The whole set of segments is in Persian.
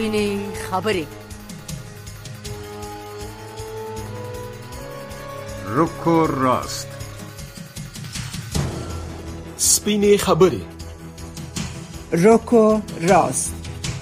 سپینې خبرې. رکو راست. سپینې خبرې. رکو راست.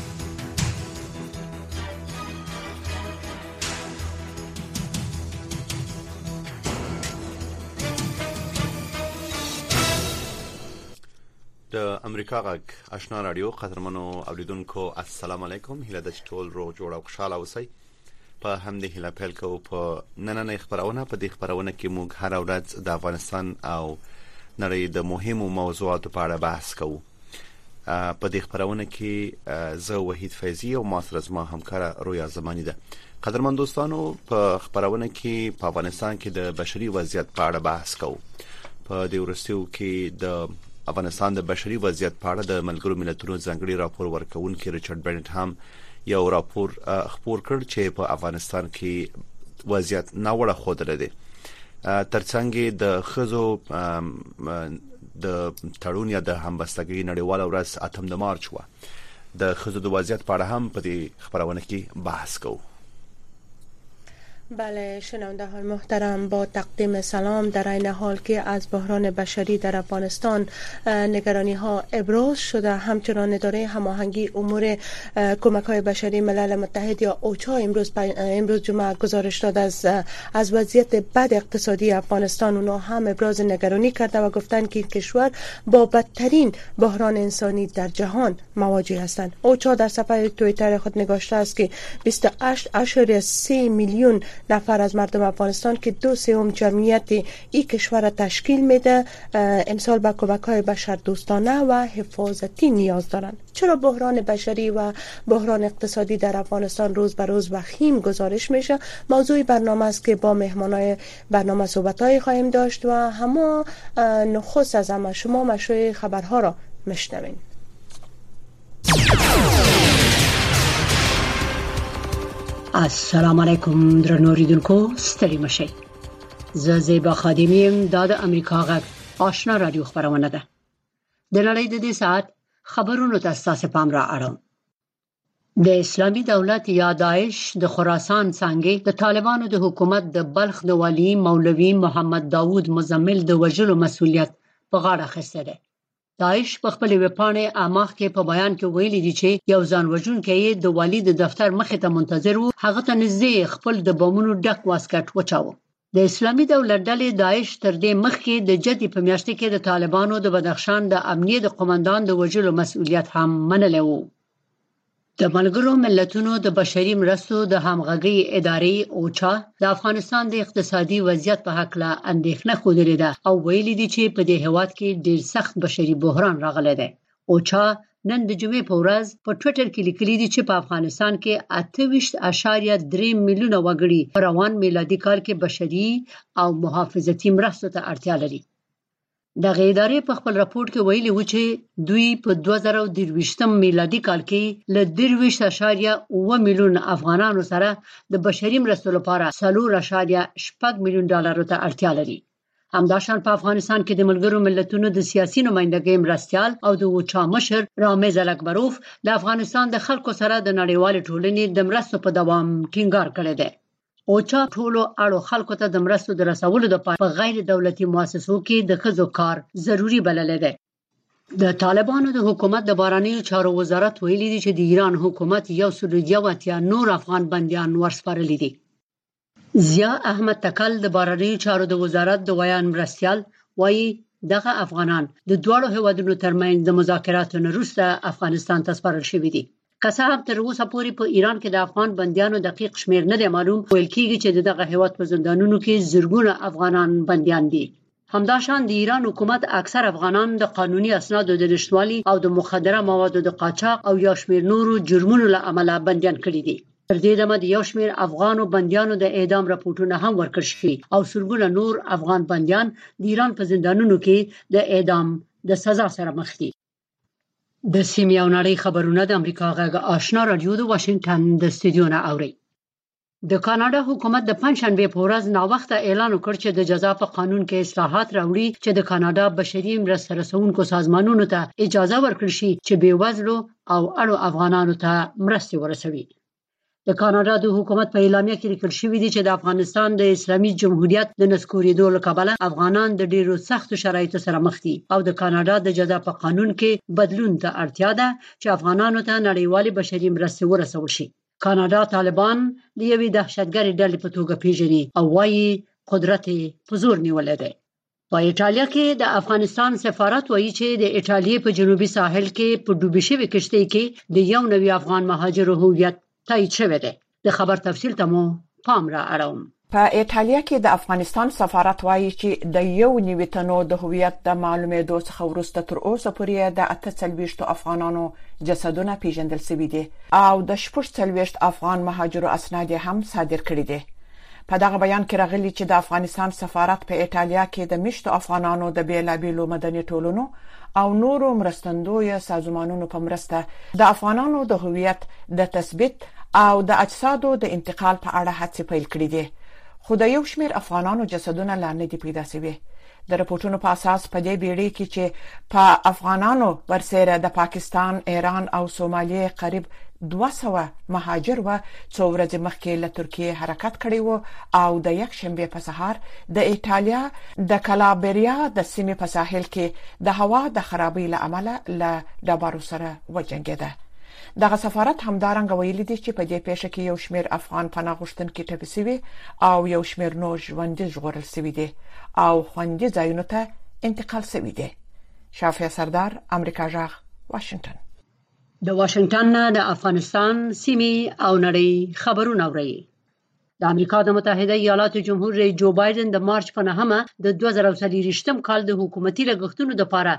د امریکا غږ آشنا رادیو قدرمنو اوریدونکو السلام علیکم. هیله د ټول روغ جوړ او خوشاله اوسئ. په همدې هیله پیل کوو په نننۍ خبرونه. په دې خبرونه کې موږ هر ورځ د افغانستان او نړۍ د مهمو موضوعاتو په اړه بحث کوو. په دې خبرونه کې زه وحید فیضی او ما سره زما همکاره رویا زمانی ده. قدرمن دوستانو، په خبرونه کې په افغانستان کې د بشري وضعیت په اړه بحث کوو. په دې ورستیو کې د افغانستان د بشري وضعیت په اړه د ملګرو ملتونو ځانګړي راپور ورکونکي ریچارډ بنټ هم یو راپور خپور کړ چې په افغانستان کې وضعیت ناوړه خوده ده. ترڅنګ د خزو د تړون یا د همبستګۍ نړیواله ورځ 8 مارچ و. د خزو د وضعیت په اړه هم په دې خبرونه کې بحث کوو. بله شنوندهان محترم، با تقدیم سلام. در این حال که از بحران بشری در افغانستان نگرانی ها ابراز شده، همچنان اداره هماهنگی امور کمک های بشری ملل متحد یا اوچا امروز جمعه گزارش داد از وضعیت بد اقتصادی افغانستان. اونا هم ابراز نگرانی کرده و گفتند که این کشور با بدترین بحران انسانی در جهان مواجه هستند. اوچا در صفحه توییتر خود نگاشته است که 28.3 میلیون نفر از مردم افغانستان که 2/3 جمعیت این کشور را تشکیل میده امسال به کمک‌های بشردوستانه و حفاظتی نیاز دارند. چرا بحران بشری و بحران اقتصادی در افغانستان روز به روز وخیم گزارش میشه؟ موضوع برنامه است که با مهمانای برنامه صحبت‌های خواهیم داشت و همه نخست از همه شما مشروع خبرها را میشنوین. السلام علیکم درنو اوریدونکو، ستړي مشئ. زه زیبا خادمیم. دا د امریکا غږ آشنا رادیو خبرونه ده. د نړۍ د دې ساعت خبرونو ته ستاسو پام را اړوم. د اسلامي دولت یا داعش د خراسان څنګه د طالبانو د حکومت د بلخ د والی مولوی محمد داوود مزمل د وژلو مسؤلیت په غاړه اخیسته ده. داعش په خپل ویبپاڼې اماخ کې په بیان کې ویلي دي چې یو ځان وژونکی د والی د دفتر مخې ته منتظر و، هغه ته نږدې خپل د بمونو ډک واسکټ وچاوه. د اسلامي دولت ډلې داعش تر دې مخکې د جدي په میاشت کې د طالبانو د بدخشان د امنیه د قومندان د وژلو مسؤلیت هم منلی و. د ملګرو ملتونو د بشري مرستو د همغږي ادارې اوچا د افغانستان د اقتصادي وضعیت په حق له اندېښنه خوده ده او ویلي دي چې په دې هیواد کې ډېر سخت بشري بحران راغلی دی. اوچا نن د جمعې په ورځ په ټوئیټر کې لیکلي دي چې په افغانستان کې 28.3 میلیونه وګړي په روان میلادي کال کې بشري او محافظتي مرستو ته اړتیا لري. دغه ادارې په خپل راپور کې ویلي و چې دوی په 2023 میلادي کال کې له 23.8 میلیون افغانانو سره د بشري مرستو لپاره 4.8 میلیون ډالرو ته اړتیا لري. همداشان په افغانستان کې د ملګرو ملتونو د سیاسي نمائندګۍ مرستیال او د اوچا مشر رامز الکبروف د افغانستان د خلکو سره د نړیوال ټولنې د مرستو په دوام ټینګار کړی دی. اوچا ټولو اړو خلکو ته د مرستو د رسولو لپاره په غیر دولتي مؤسسو کې د ښځو کار ضروری بللی دی. د طالبانو د حکومت د بهرنیو چارو وزارت ویلي دی چې د ایران حکومت 181 نور افغان بندیان ورسپارلي دي. ضیا احمد تکل د بهرنیو چارو د وزارت د ویان مرستیال وایي دغه افغانان د دواړو هیوادونو ترمنځ د مذاکراتو نه وروسته افغانستان ته سپارل شوي دي. که څه هم تر اوسه پورې په ایران کې د افغان بندیانو دقیق شمیر نه دی معلوم، ویل کېږي چې دغه هیواد په زندانونو کې زرګونه افغانان بندیان دي. همداشان د ایران حکومت اکثر افغانان د قانوني اسنادو د نشټوالي او د مخدره موادو د قاچاق او یو شمیر نورو جرمونو له امله بندیان کړي دي. تر دې دمه د یو شمیر افغانو بندیانو د اعدام راپورټونه هم ورکړل شوي او سلګونه نور افغان بندیان د ایران په زندانونو کې د اعدام د سزا سره مخ دي. د سیمې او نړۍ خبرونه د امریکا غږ آشنا رادیو د واشنگټن د استودیو نه اوري. د کاناډا حکومت د پنځشنبه په ورځ ناوخته اعلان وکړ چې د جزا په قانون کې اصلاحات راوړي چې د کاناډا بشري مرسته رسونکو سازمانونو ته اجازه ورکړي شي چې بیوزلو او اړو افغانانو ته مرسته ورسوي. د کاناډا د حکومت په اعلامیه کې لیکل شوی دی چې د افغانستان د اسلامي جمهوریت د نسکورېدو له کبله افغانان د ډیرو سختو شرایطو سره مخ دي او د کاناډا د جزا په قانون کې بدلون ته اړتیا ده چې افغانانو ته نړیوالې بشري مرستې ورسول شي. کاناډا طالبان د یوې دهشتګرې ډلې په توګه پیژني او وايي قدرت په زور نیولې ده. په ایټالیا کې د افغانستان سفارت وایي چې د ایټالیا په جنوبي ساحل کې په ډوبې شوې کشتۍ کې د یو نوي افغان مهاجر هویت تایید شوی دی. د خبر تفصیل ته مو پام را اړوم. په ایټالیا کې د افغانستان سفارت وایي چې د یو نوي تنو د هویت د معلومېدو څخه وروسته تر اوسه پورې د 48 افغانانو جسدونه پیژندل شوي دي او د 46 افغان مهاجرو اسناد هم صادر کړي دي. په دغه بیان کې راغلي چې د افغانستان سفارت په ایټالیا کې د مشتو افغانانو د بیلابیلو مدني ټولنو او نورو مرستندوی سازمانونو په مرسته د افغانانو د هویت د تثبیت او د اجسادو د انتقال په اړه هڅې پیل کړې دي. خو د یو شمېر افغانانو جسدونه لا نه دي پیدا شوي. د راپورټونو په اساس په دې بیړۍ کې چې په افغانانو ورسره د پاکستان، ایران او سومالیې قریب 200 مهاجر و څو ورځې مخکې له ترکیه حرکت کړی و او د یک شنبه په سهار د ایټالیا د کلابریا د سیمې په ساحل کې د هوا د خرابۍ له امله له ډبرو سره وجنګیده. دغه سفارت همدارنګه ویلي دی چې په دې پیښه کې یو شمېر افغان پناه غوښتونکي ټپي شوي او یو شمېر نور ژوندي ژغورل شوي دي او خوندي ځایونو ته انتقال شوي دي. شافعه سردار، امریکا جغ، واشنگټن. د واشنگټن نه د افغانستان سیمې او نړۍ خبرونه اوري. د امریکا د متحده ایالاتو جمهور رئیس جو بایدن د مارچ په 9مه د 2023م کال د حکومتي لګښتونو لپاره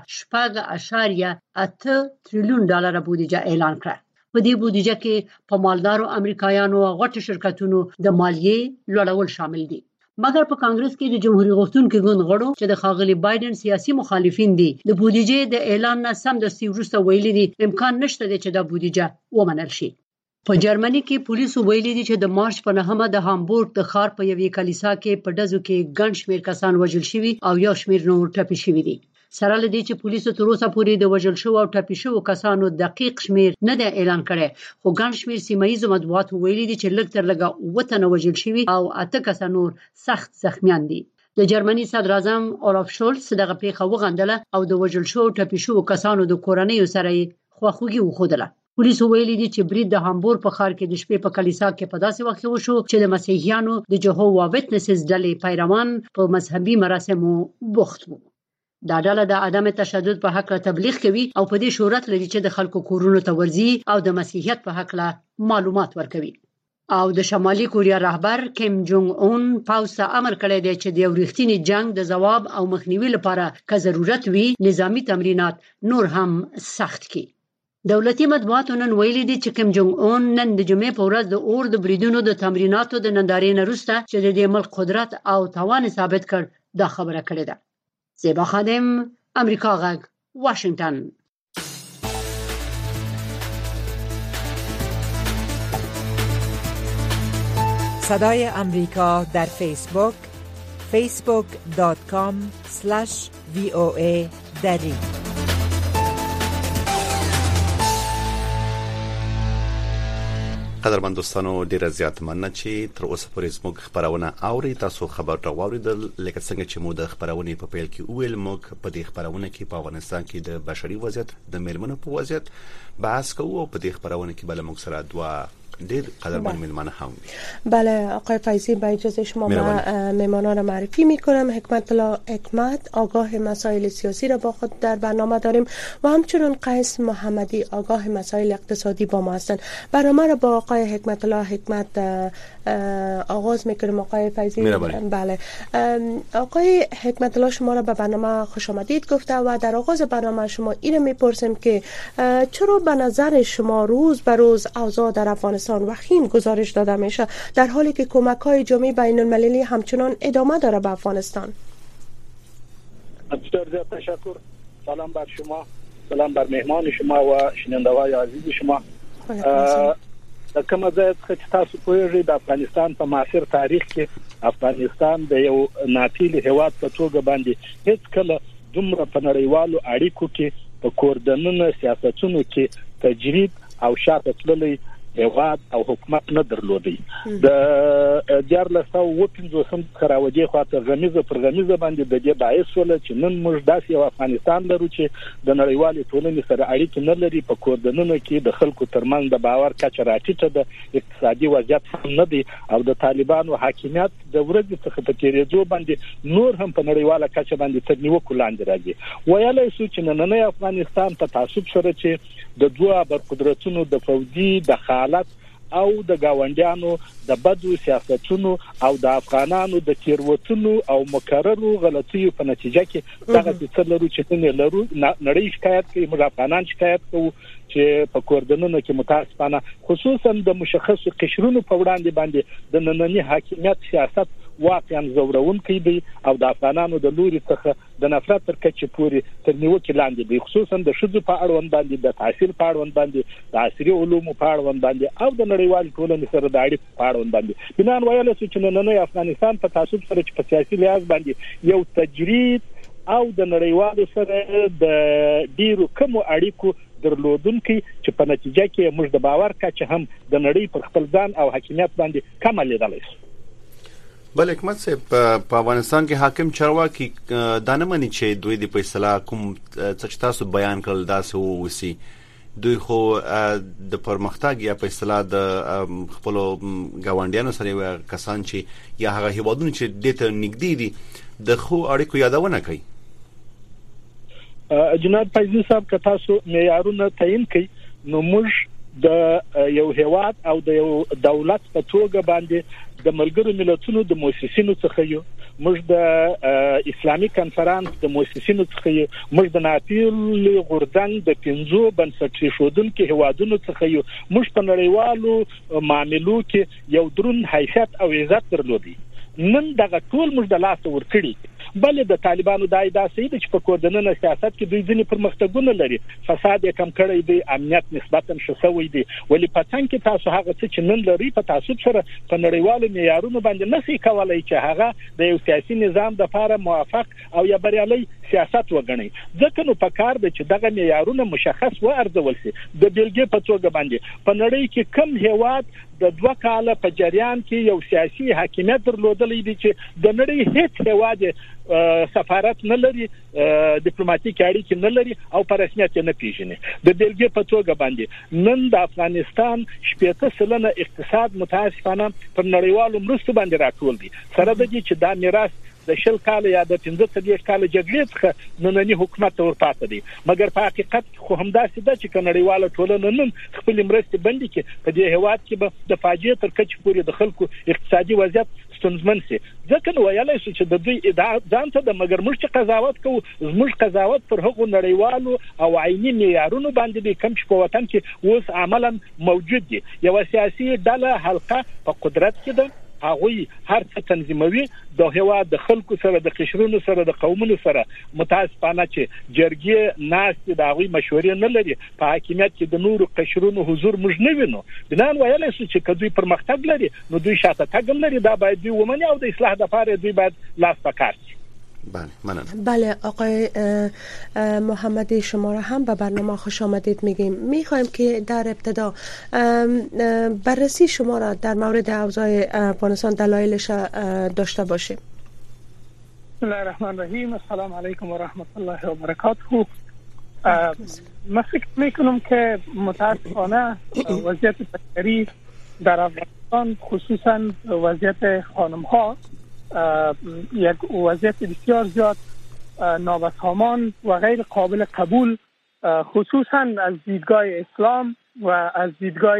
8 تریلیون ډالر بودیجه اعلان کړه. په دې بودیجه کې په مالدارو امریکایانو او غټو شرکتونو د مالیې لوړول شامل دي. مګر په کانګرس کې د جمهوریت غوښتونکو ګوند غړو چې د ښاغلي بایدن سیاسي مخالفین دي د بودیجې د اعلان نه سمدستي وروسته ویلي دي امکان نشته چې دا بودیجه ومنل شي. په جرمني کې پولیسو ویلي دي چې د مارچ په 9مه د هامبورګ د ښار په یوې کلیسا کې په ډزو کې ګڼ شمېر کسان وژل شوي او یو شمېر نور ټپي شوي دي. سره لدی چې پولیسو تر اوسه پورې د وژل شو او ټپي شو کسانو دقیق شمیر نه دی اعلان کړی، خو ګڼ شمیر سیمایي مطبوعات ویلي دي چې لږ تر لږه 9 تنه وژل شوي او 8 کسان نور سخت زخمیان دي. د جرمني صدر اعظم اولاف شولز دغه پیښه وغندله او د وژل شو ټپي شو کسانو د کورنۍ سره خواخوږي وښودله. پولیسو ویلي دي چې برید د هامبورګ په ښار کې د شپې په کلیسا کې په داسې وخت وشو چې د مسیحیانو د جهووا ویټنسز ډلې پیروان په مذهبي مراسمو بوخت وو. دا ډله د عدم تشدد په حق تبلیغ کوي او په دې شهرت لري چې د خلکو کورونو ته ورځي او د مسیحیت په حق معلومات ورکوي. او د شمالي کوریا رهبر کیم جونګ اون پاوس امر کړی دی چې د ورښتینی جنگ د جواب او مخنیوي لپاره که ضرورت وي نظامی تمرینات نور هم سخت کړي. دولتي مطبوعاتو نن ویلي دي چې کیم جونګ اون نن د جمعې په ورځ د اور د بریدونو د تمریناتو د نندارې نه وروسته چې د دې ملک قدرت او توان ثابت کړ دا خبره کړې ده. زیبا خادم، امریکا غږ، واشنگټن. صدای امریکا در فیسبوک facebook.com/VOA دری. قدرمن دوستانو ډیره زیات مننه چې تر اوسه پورې زموږ خبرونه اوري. تاسو خبر راوړل لکه څنګه چې مو د خبرونه په پیل کې ویل موږ په دې خبرونه کې په افغانستان کې د بشري وضعیت د میرمنو په وضعیت بحث کوو او په دې خبرونه کې بل موږ سره دوا دیر قدرمن میلمانه هم. بله آقای فیضی، با اجازه شما میمانان را معرفی میکنم. حکمت الله حکمت آگاه مسائل سیاسی را با خود در برنامه داریم و همچنین قیس محمدی آگاه مسائل اقتصادی با ما هستند. برنامه را با آقای حکمت الله حکمت آغاز میکنیم. آقای فیضی، بله آقای حکمت الله شما را به برنامه خوش آمدید گفته و در آغاز برنامه شما اینو میپرسیم که چرا به نظر شما روز به روز اوضاع در افغانستان وخیم گزارش داده میشه در حالی که کمک‌های جامعه بین‌المللی همچنان ادامه داره به افغانستان؟ بسیار زیاد تشکر. سلام بر شما، سلام بر مهمان شما و شنونده‌های عزیز شما. د کومه ځای څخه تاسو پوهیږئ د افغانستان په معاصر تاریخ کې افغانستان د یو ناپیل هیواد په توګه باندې هیڅ کله دومره په نړیوالو اړیکو کې په کوردنونو سیاستونو کې تجرید او شاته تللی هیواد او حکومت نه درلودي د 1450 خراوجي خاطر غمیزه پر غمیزه باندې د دې باعث ول چې نن موږ داسې یو افغانستان لرو چې د نړیوالې ټولنې سره اړیکې نه لري په کوردنونو کې د خلکو ترمنځ د باور کچه راټیټه ده اقتصادي وضعیت هم نه دی او د طالبانو حاکمیت د ورځې څخه په تیریدو باندې نور هم په نړیواله کچه باندې تر نیوکو لاندې راځي ویلای شو چې نننی افغانستان په تعصب سره چې د دوه برقدرتونو د فوجي د حالت او د گاونډیانو د بدو سیاستونو او د افغانانو د تیروتنو او مکررو غلطیو په نتیجه کې دغه څه لرو چې نه لرو نړۍ شکایت کوي موږ افغانان شکایت کوو چې په کوردنونو کې متاسفانه خصوصا د مشخصو قشرونو په وړاندې باندې د نننی حاکمیت سیاست واقعا زورونکي دي او د افغانانو د لوري څخه د نفرت تر کچې پورې تر نیوکې لاندې دي خصوصا د شذو په اړوند باندې د تحصیل په اړوند باندې د عصري علومو په اړوند باندې او د نړیوال ټولنې سره د اړیکو په اړوند باندې بنان ویل چې نننی افغانستان په تعصب سره چې په سیاسي لحاظ باندې یو تجرید او د نړیوالو سره د ډیرو کوم اړیکو درلودونکي چې په نتیجه کې موږ د باور کچه هم د نړۍ پر خپل ځان او حاکمیت باندې کم لیدلای شو بل حکمت صاحب په افغانستان کې حاکم چارواکي دانمني چې دوی د فیصله کوم څه تاسو بیان کړل داسې وسی دوی خو د پرمختګ یا فیصله د خپل گاونډیانو سره کسان چې یا هغه هیوادونه چې دته نږدې دي د خو اړیکو یادونه کوي جناب فیضی صاحب که تاسو معیارونه تعیین کړئ نو موږ د یو هیواد او د یو دولت په توګه باندې د ملګرو ملتونو د مؤسسینو څخه یو موږ د اسلامي کنفرانس د مؤسسینو څخه یو موږ د ناپیل غورځنګ د 15 بنسټي شودونکو هیوادونو څخه یو موږ په نړیوالو معاملو کې یو درون حیثیت او عزت درلودي نن دغه ټول موږ د لاس ورکړي بل د طالبانو د ایداسي د چې په کوردنونو سیاست کې دوی ځینې پرمختګونه لري فساد یې کم کړی دی امنیت نسبتا شسوي دی ولی پاتن کې تاسو هغه څه چې نن لري په تاسو سره په نړیوالو معیارونو باندې نشي کولای چې هغه د یو سیاسي نظام د لپاره موافق او یا بریالي سیاست وګڼي ځکه نو په کار د چې دغه معیارونه مشخص و ارزول شي د بیلګې په توګه باندې په نړۍ کې کم هیواد د 2 کال په جریان کې یو سیاسي حاکمیت درلودلی دی چې د نړۍ هیڅ هیواد سفارت نه لري ډیپلوماټیک اړیکې نه لري او په رسمیت نه پیژني د بیلګې په توګه باندې نن د افغانستان 80% اقتصاد متاسفانه پر نړیوالو مرستو باندې راټول دي سره د دې چې دا میراث د 10 کال یا د 15 کال جګړې څخه نننی حکومت ورپاتې دي مګر په حقیقت خو همداسې ده چې نړیواله ټولنه نن خپل مرستې بندي کې په دې هواد کې به د فاجعه تر کچې پورې د خلکو اقتصادي وضعیت ستونزمن شي ځکه نو ویلای شو چې د دوی ځان ته د مګر موږ چې قضاوت کوو زموږ قضاوت پر هغو نړیوالو او عیني معیارونو باندې د کم چې په وطن کې اوس عملاً موجود دي یو سیاسي ډله حلقه په قدرت کې ده هغوی هر څه تنظیموي د هیواد د خلکو سره د قشرونو سره د قومونو سره متاسفانه چې جرګې ناست د هغوی مشورې نه لري په حاکمیت کې د نورو قشرونو حضور موږ نه وینو بنان ویلای شو چې کدوې پرمختګ لري نو دوی شاته تګ لري دا باید دوی ومني او د اصلاح لپاره دوی باید لاس پکار شي بله آقای محمدی شما را هم به برنامه خوش آمدید میگیم میخوایم که در ابتدا بررسی شما را در مورد اوضاع افغانستان دلایلش داشته باشیم بسم الله الرحمن الرحیم السلام علیکم و رحمت الله و برکاته من فکر میکنم که متاسفانه وضعیت بشری در افغانستان خصوصا وضعیت خانم ها یک وضعیت بسیار زیاد نابسامان و غیر قابل قبول خصوصا از دیدگاه اسلام و از دیدگاه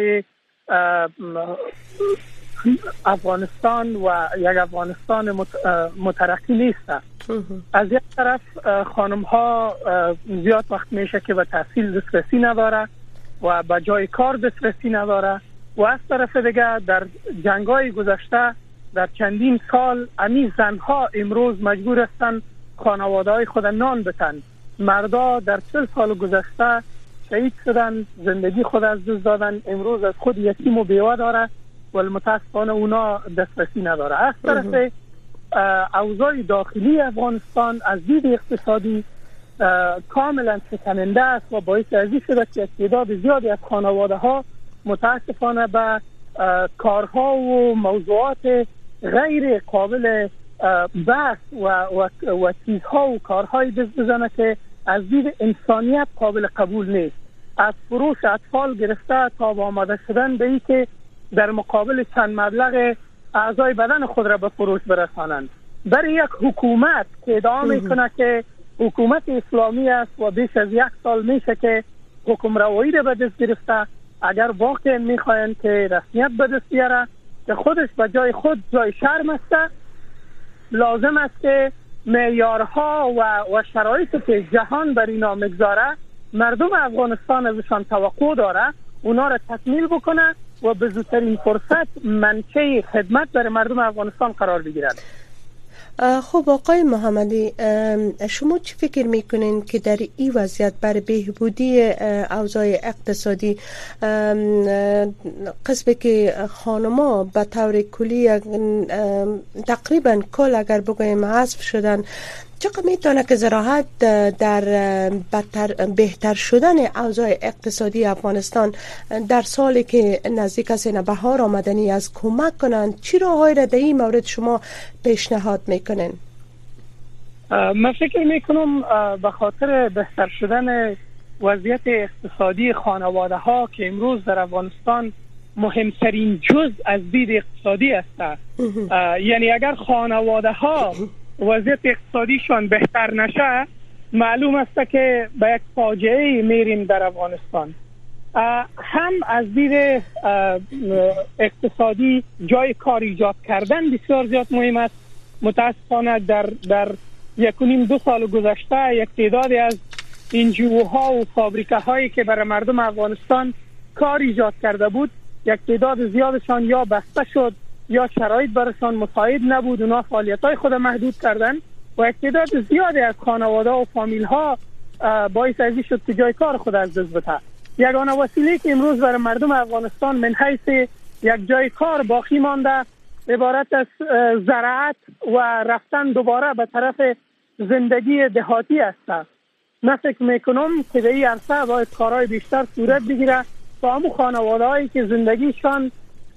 افغانستان و یک افغانستان مترقی نیست. از یک طرف خانم ها زیاد وقت میشه که به تحصیل دسترسی نداره و به جای کار دسترسی نداره و از طرف دیگه در جنگ‌های گذشته در چندین سال امی زنها امروز مجبور هستند خانواده‌های خود نان بتن. مردا در 40 سال گذشته شهید شدن، زندگی خود از دست دادن، امروز از خود یتیم و بیوه داره و متاسفانه اونا دسترسی نداره. از طرف اوضاع داخلی افغانستان از دید اقتصادی کاملا شکننده است و باعث ازی شده که تعداد زیادی از خانواده ها متاسفانه به کارها و موضوعات غیر قابل بحث و چیزها و کارهای دست بزنه که از دید انسانیت قابل قبول نیست. از فروش اطفال گرفته تا با آماده شدن به این که در مقابل چند مبلغ اعضای بدن خود را به فروش برسانند. برای یک حکومت که ادعا میکنه که حکومت اسلامی است و بیش از 1 سال میشه که حکم روایی را به دست گرفته، اگر واقعا میخواین که رسمیت به دست بیاره که خودش به جای خود جای شرم است، لازم است که معیارها و شرایطی که جهان بر اینا میگذاره مردم افغانستان ازشان توقع داره اونا را تکمیل بکنه و به زودترین فرصت منشأ خدمت برای مردم افغانستان قرار بگیرد. خب آقای محمدی، شما چی فکر میکنین که در این وضعیت برای بهبودی اوضاع اقتصادی قسمی که خانما به طور کلی تقریبا کل اگر بگویم حذف شدن، چقدر میتونه که زراعت در بهتر شدن اوضاع اقتصادی افغانستان در سالی که نزدیک است بهار آمدنی از کمک کنند؟ چی راههایی را در این مورد شما پیشنهاد میکنین؟ من فکر میکنم به خاطر بهتر شدن وضعیت اقتصادی خانواده ها که امروز در افغانستان مهمترین جزء از دید اقتصادی است، یعنی اگر خانواده ها وضعیت اقتصادیشان بهتر نشه معلوم است که به یک فاجعه میریم در افغانستان. هم از دید اقتصادی جای کار ایجاد کردن بسیار زیاد مهم است. متاسفانه در 1.5-2 سال گذشته یک تعدادی از NGO-ها و فابریکه هایی که برای مردم افغانستان کار ایجاد کرده بود، یک تعداد زیادشان یا بسته شد یا شرایط برشان مساعد نبود، اونا فعالیت‌های خود محدود کردن و یک تعداد زیادی از خانواده و فامیل‌ها باعث ازی شد که جای کار خود از دست بده. یگانه وسیله که امروز برای مردم افغانستان من حیث یک جای کار باقی مانده عبارت از زراعت و رفتن دوباره به طرف زندگی دهاتی است. من فکر میکنم که در این عرصه باید کارهای بیشتر صورت بگیره تا همون خانواده‌هایی که زندگیشان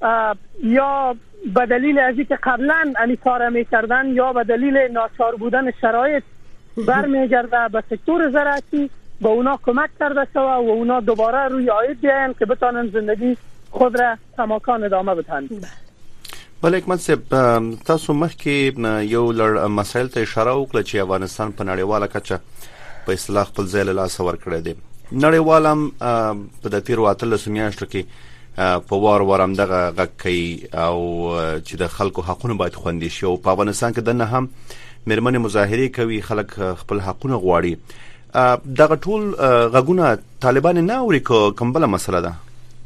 یا به دلیل از اینکه قبلا این کار میکردن یا به دلیل ناچار بودن شرایط برمیگرده به سکتور زراعتی، به اونا کمک کرده شود و اونا دوباره روی عاید بیاین که بتانن زندگی خود را کماکان ادامه بدن. بله حکمت صاحب، تاسو مخکې یو لړ مسایل ته اشاره وکړه چې افغانستان په نړیواله کچه په اصطلاح خپل ځای له لاسه ورکړی دی. نړیوال هم په د تیرو 18 میاشتو کې په وار همدغه غږ کوي او چې د خلکو حقونه باید خوندي شي او په افغانستان کې دنه هم مېرمنې مظاهرې کوي، خلک خپل حقونه غواړي. دغه ټول غږونه طالبان نه اوري کوم بله مسله ده؟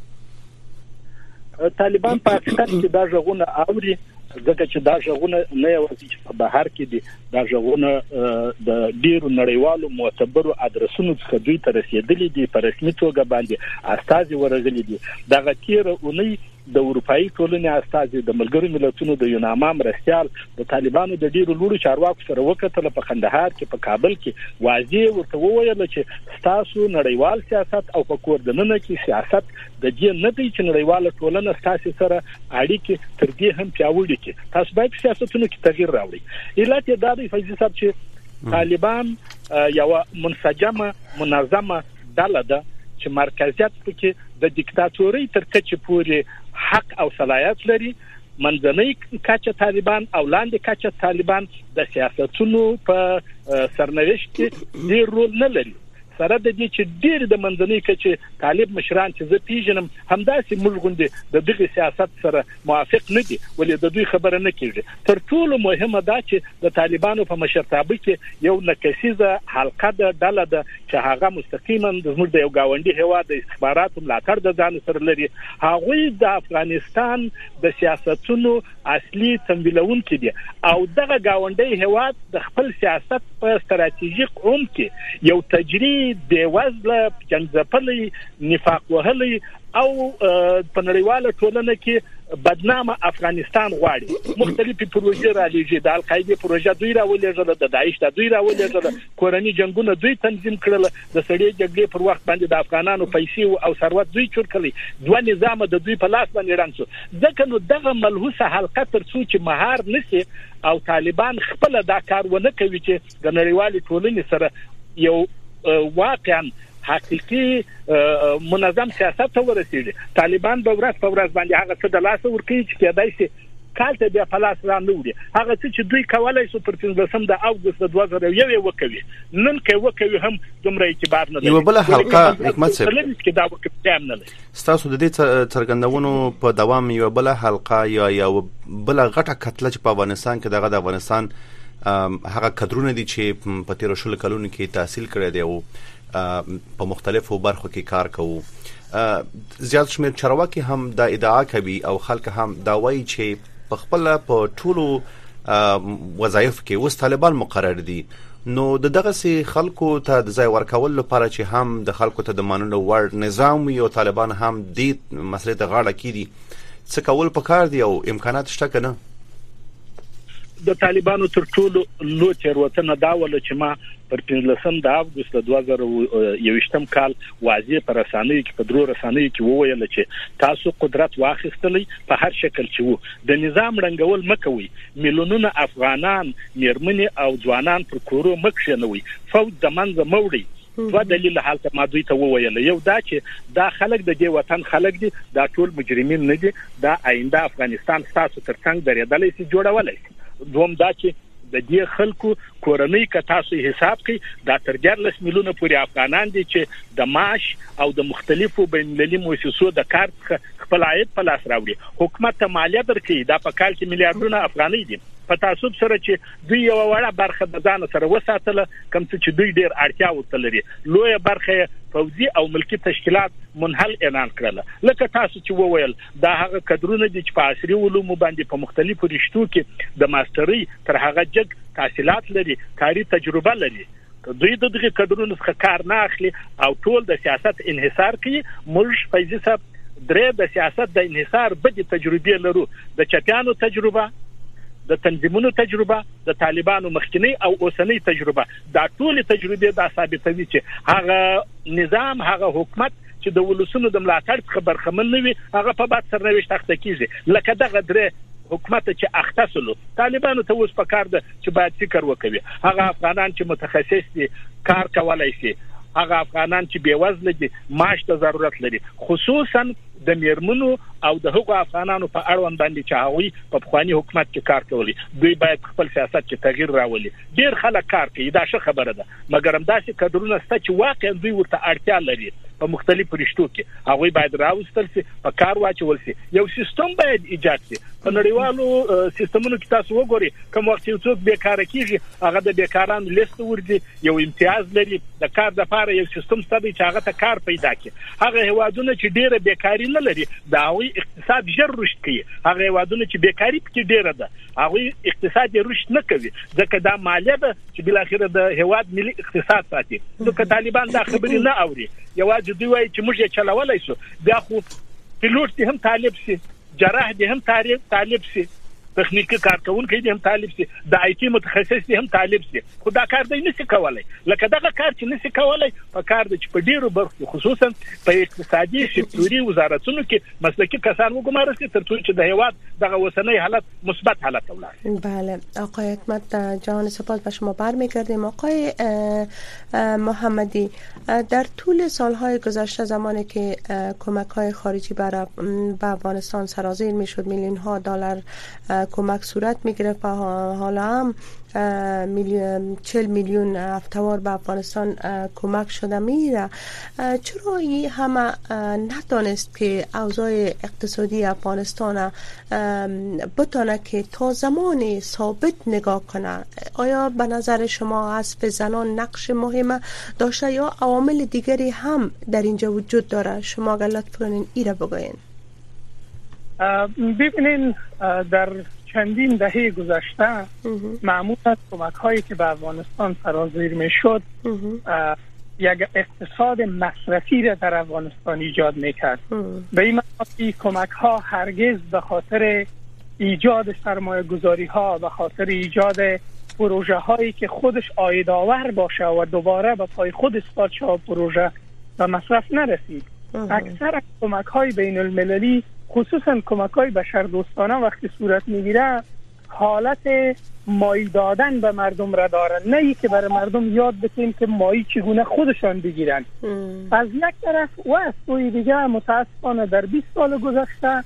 طالبان په حقیقت کې دا غږونه اوري، ځکه چې دا غږونه نه یوازې په بهر کې دي، دا غږونه د ډیرو نړیوالو معتبرو ادرسونو څخه دوی ته رسیدلي دي، په رسمي توګه باندې استازي ورغلي دي. دغه تیر اونۍ د اروپאי ټولنې استازي د ملګرو ملتونو د یوناما مرستيال د طالبانو د ډیرو لوړو چارواکو سره وکتل په قندهار کې، په کابل کې، واضح ورته وویل چې تاسو نړیوال سیاست او په کوردننه کې سیاست د دې نه دی چې نړیواله ټولنه تاسو سره اړیکې تر دې هم پیاوړې کړي، تاسو باید سیاستونو کې تغییر راوړئ. علت یې دا دی فیض صاحب چې طالبان یو منسجمه منظمه ډله ده چې مرکزیت پکې د دیکتاتوري تر کچې پورې حق او صلاحیت لري. منځنۍ کچه طالبان او لاندې کچه طالبان د سیاستونو په سرنوشت کې ډېر رول نه لري. سره د دې چې ډېر د منځنۍ کچه طالب مشران چې زه پیژنم همداسې موږ غوندې د دغه سیاست سره موافق نه دي، ولې د دوی خبره نه کیږي. تر ټولو مهمه دا چې د طالبانو په مشرتابه کې یو نکسیزه حلقه ده، ډله ده چې هغه مستقیما زموږ د یو گاونډي هیواد د استخباراتو ملاتړ د ځان سره لري. هغوی د افغانستان د سیاستونو اصلي تمویلونکي دي او دغه گاونډي هیواد د خپل سیاست په ستراتیژیک عمق کې یو تجربه بېوزله جنګځپلي نفاق وهلي او په نړیواله ټولنه کې بدنامه افغانستان غواړي. مختلفې پروژې را لېږي، د القاعده پروژه دوی راولېږله، د داعش دوی راولېږله، کورني جنگونه دوی تنظیم کړل، د سړې جګړې پر وخت باندې د افغانانو پیسې او ثروت دوی چور کړی، دوه نظام د دوی په لاس باندې رنګ شو. ځکه نو دغه ملحوسه حلقه تر څو چې مهار نشي او طالبان خپل دا کار ونه کوي چې د نړیوالې ټولنې سره یو واقعا حقيقي منظم سیاست ته ورسیږي، طالبان به ورځ په ورځ باندې هغه څه د لاس ورکړي چې کېدای شي کالته بیا په لاس را نه وړي. هغه څه چې دوی کولای شي پر 15 د اګوست 2001 وکوي، نن کې وکوي هم دومره اعتبار نه لري. یو بل حلقه حکمت صاحب کې دا وکړم نه لري. ستاسو د دې څرګندونو په دوام یو بل حلقه یا بل غټه کتله چې په افغانستان کې دغه د افغانستان هغه کډرونه دي چې په 13 کلونو کې تحصیل کړی دی او په مختلفو برخو کې کار کوي. زیات شمیر چارواکي هم دا ادعا کوي او خلک هم دا وایي چې په خپل په ټولو وظایف کې اوس طالبان مقرر دي، نو دغه سي خلکو ته د ځای ورکول لپاره چې هم د خلکو ته د مانلو وړ نظام وي او طالبان هم دې مسلې ته غاړه کړي، څه کول پکار دي او امکانات شته کنه؟ د طالبانو تر ټولو لوی تیروتنه دا ول چې ما پر 15 د اګوست 2021 کال واضح پر رسانه‌ای کې په درو رسانه‌ای کې وویل چې تاسو قدرت واخیستلی په هر شکل چې وو د نظام رنګول مکوي، میلیونونه افغانان میرمنې او ځوانان پر کورو مکشنوي، فوج د منځ موړي. دوه دلیل حالت ما دوی ته وویل، یو دا چې دا خلک د دې وطن خلک دي، دا ټول مجرمین نه دي، دا آینده افغانستان تاسو ترڅنګ درېدلې سي جوړولای شي. دوم دا چې د دې خلکو کورنۍ که تاسو حساب کړئ دا تر 14 میلیونه پورې افغانان دي چې د معاش او د مختلفو بین‌المللي مؤسسو د کار خپل عاید په لاس راوړي، حکومت ته مالیه درکړي، دا په کال کې میلیارډونه افغانۍ دي. په تاسو سره چې دوی یو وړه برخه د ځان سره وساتله، کوم چې دوی ډیر اړتیا ورته لري، لوی برخه فوزي او ملکی تشکیلات منحل اعلان کړل. لکه تاسو چې وویل دا هغه کډرونه دي چې په عصري علومو باندې په مختلفو رشتو کې د ماسترۍ تر هغه جګ تحصیلات لري، کاري تجربه لري. دوی دغه کډرونو څخه کار نه اخلي او ټول د سیاست انحصار کوي. موږ فیضي صاحب درې د سیاست د انحصار بدې تجربې لرو، د چټیانو تجربه، د تنظیمونو تجربه، د طالبانو مخکنی او اوسنی تجربه. دا ټول تجربې دا ثابتوي چې هغه نظام، هغه حکومت چې د ولسونو د ملاتړ څخه برخمن نه وي، هغه په باد سرنوشت اخته کیږي. لکه دغه درې حکومت چې اختصلو طالبانو ته اوس پکار ده چې باید فکر وکړي. هغه افغانان چې متخصص دي کار کولای شي، هغه افغانان چې بیوزله دي معاش ته ضرورت لري، خصوصا د میرمنو او د هغو افغانانو په اړوند باندې چې هغوی په خواني حکومت کې کار کوي. دوی باید خپل سیاست کې تغییر راولي. ډیر خلک کار کوي، دا ښه خبره ده، مګر هم داسې کډرونه شته چې واقعا دوی ورته اړتیا لري په مختلفو رشتو کې، هغوی باید راوستل شي، په کار واچول شي. یو سیستم باید ایجاد شي. په نړیوالو سیستمونو کې تاسو وګورئ، کوم وخت یو څوک بیکاره کیږي، هغه د بیکارانو لیست ورځي، یو امتیاز لري، د کار لپاره یو سیستم ستاسو چې هغه ته کار پیدا کړي. هغه هوادونه چې ډیره بیکاری نه لري، دا وی اقتصاد ژر رشد کوي. هغه هوادونه چې بیکاری پکې ډیره ده، هغه اقتصاد رشد نه کوي، ځکه دا مالیه ده چې بل اخر د هواد ملي اقتصاد ساتي. نو که طالبان دا خبرې نه اوري، یوازې دوی وایي چې موږ یې چلولای شو، بیا خو پیلوټ دي هم طالب سي، جراح دي هم طالب سي، تخنیکی کارکونکي دي هم طالب سي، د آی ټي متخصص دي هم طالب سي. خو دا کار دی نشي کولای. لکه دغه کار چې نشي کولای، په کار د چې په ډیرو برخو خصوصا په اقتصادي سکتوري وزارتونو کې مسلکي کسان وګمارل شي تر څو چې د هیواد دغه وسنۍ حالت مثبت حالت ولاړ. بله آقای حکمت جان، سپاس به شما برمیگردیم. آقای محمدی، در طول سالهای گذشته زمانی که کمک‌های خارجی به افغانستان سرازیر می‌شد، میلیون‌ها دلار کمک صورت می‌گرفت و حالا هم 40 میلیون افغان به افغانستان کمک شده میره. چرا این همه ندانست که اوضاع اقتصادی افغانستان بتونه که تا زمان ثابت نگاه کنه؟ آیا به نظر شما حذف زنان نقش مهم داشته یا عوامل دیگری هم در اینجا وجود داره؟ شما اگر لطف کنین ایره بگوین. ببینین، در چندین دهه گذشته معمولا کمک هایی که به افغانستان سرازیر می شد یک اقتصاد مصرفی را در افغانستان ایجاد میکرد. به این معنی کمک ها هرگز به خاطر ایجاد سرمایه گذاری ها، به خاطر ایجاد پروژه هایی که خودش عایدآور باشه و دوباره به پای خود اثبات شه پروژه به مصرف نرسید. اکثر کمک های بین المللی، خصوصا کمک های بشردوستانه، وقتی صورت میگیره حالت مایی دادن به مردم را دارن، نه ای که برای مردم یاد بدیم که مایی چگونه خودشان بگیرن. از یک طرف و از سوی دیگه متاسفانه در 20 سال گذشته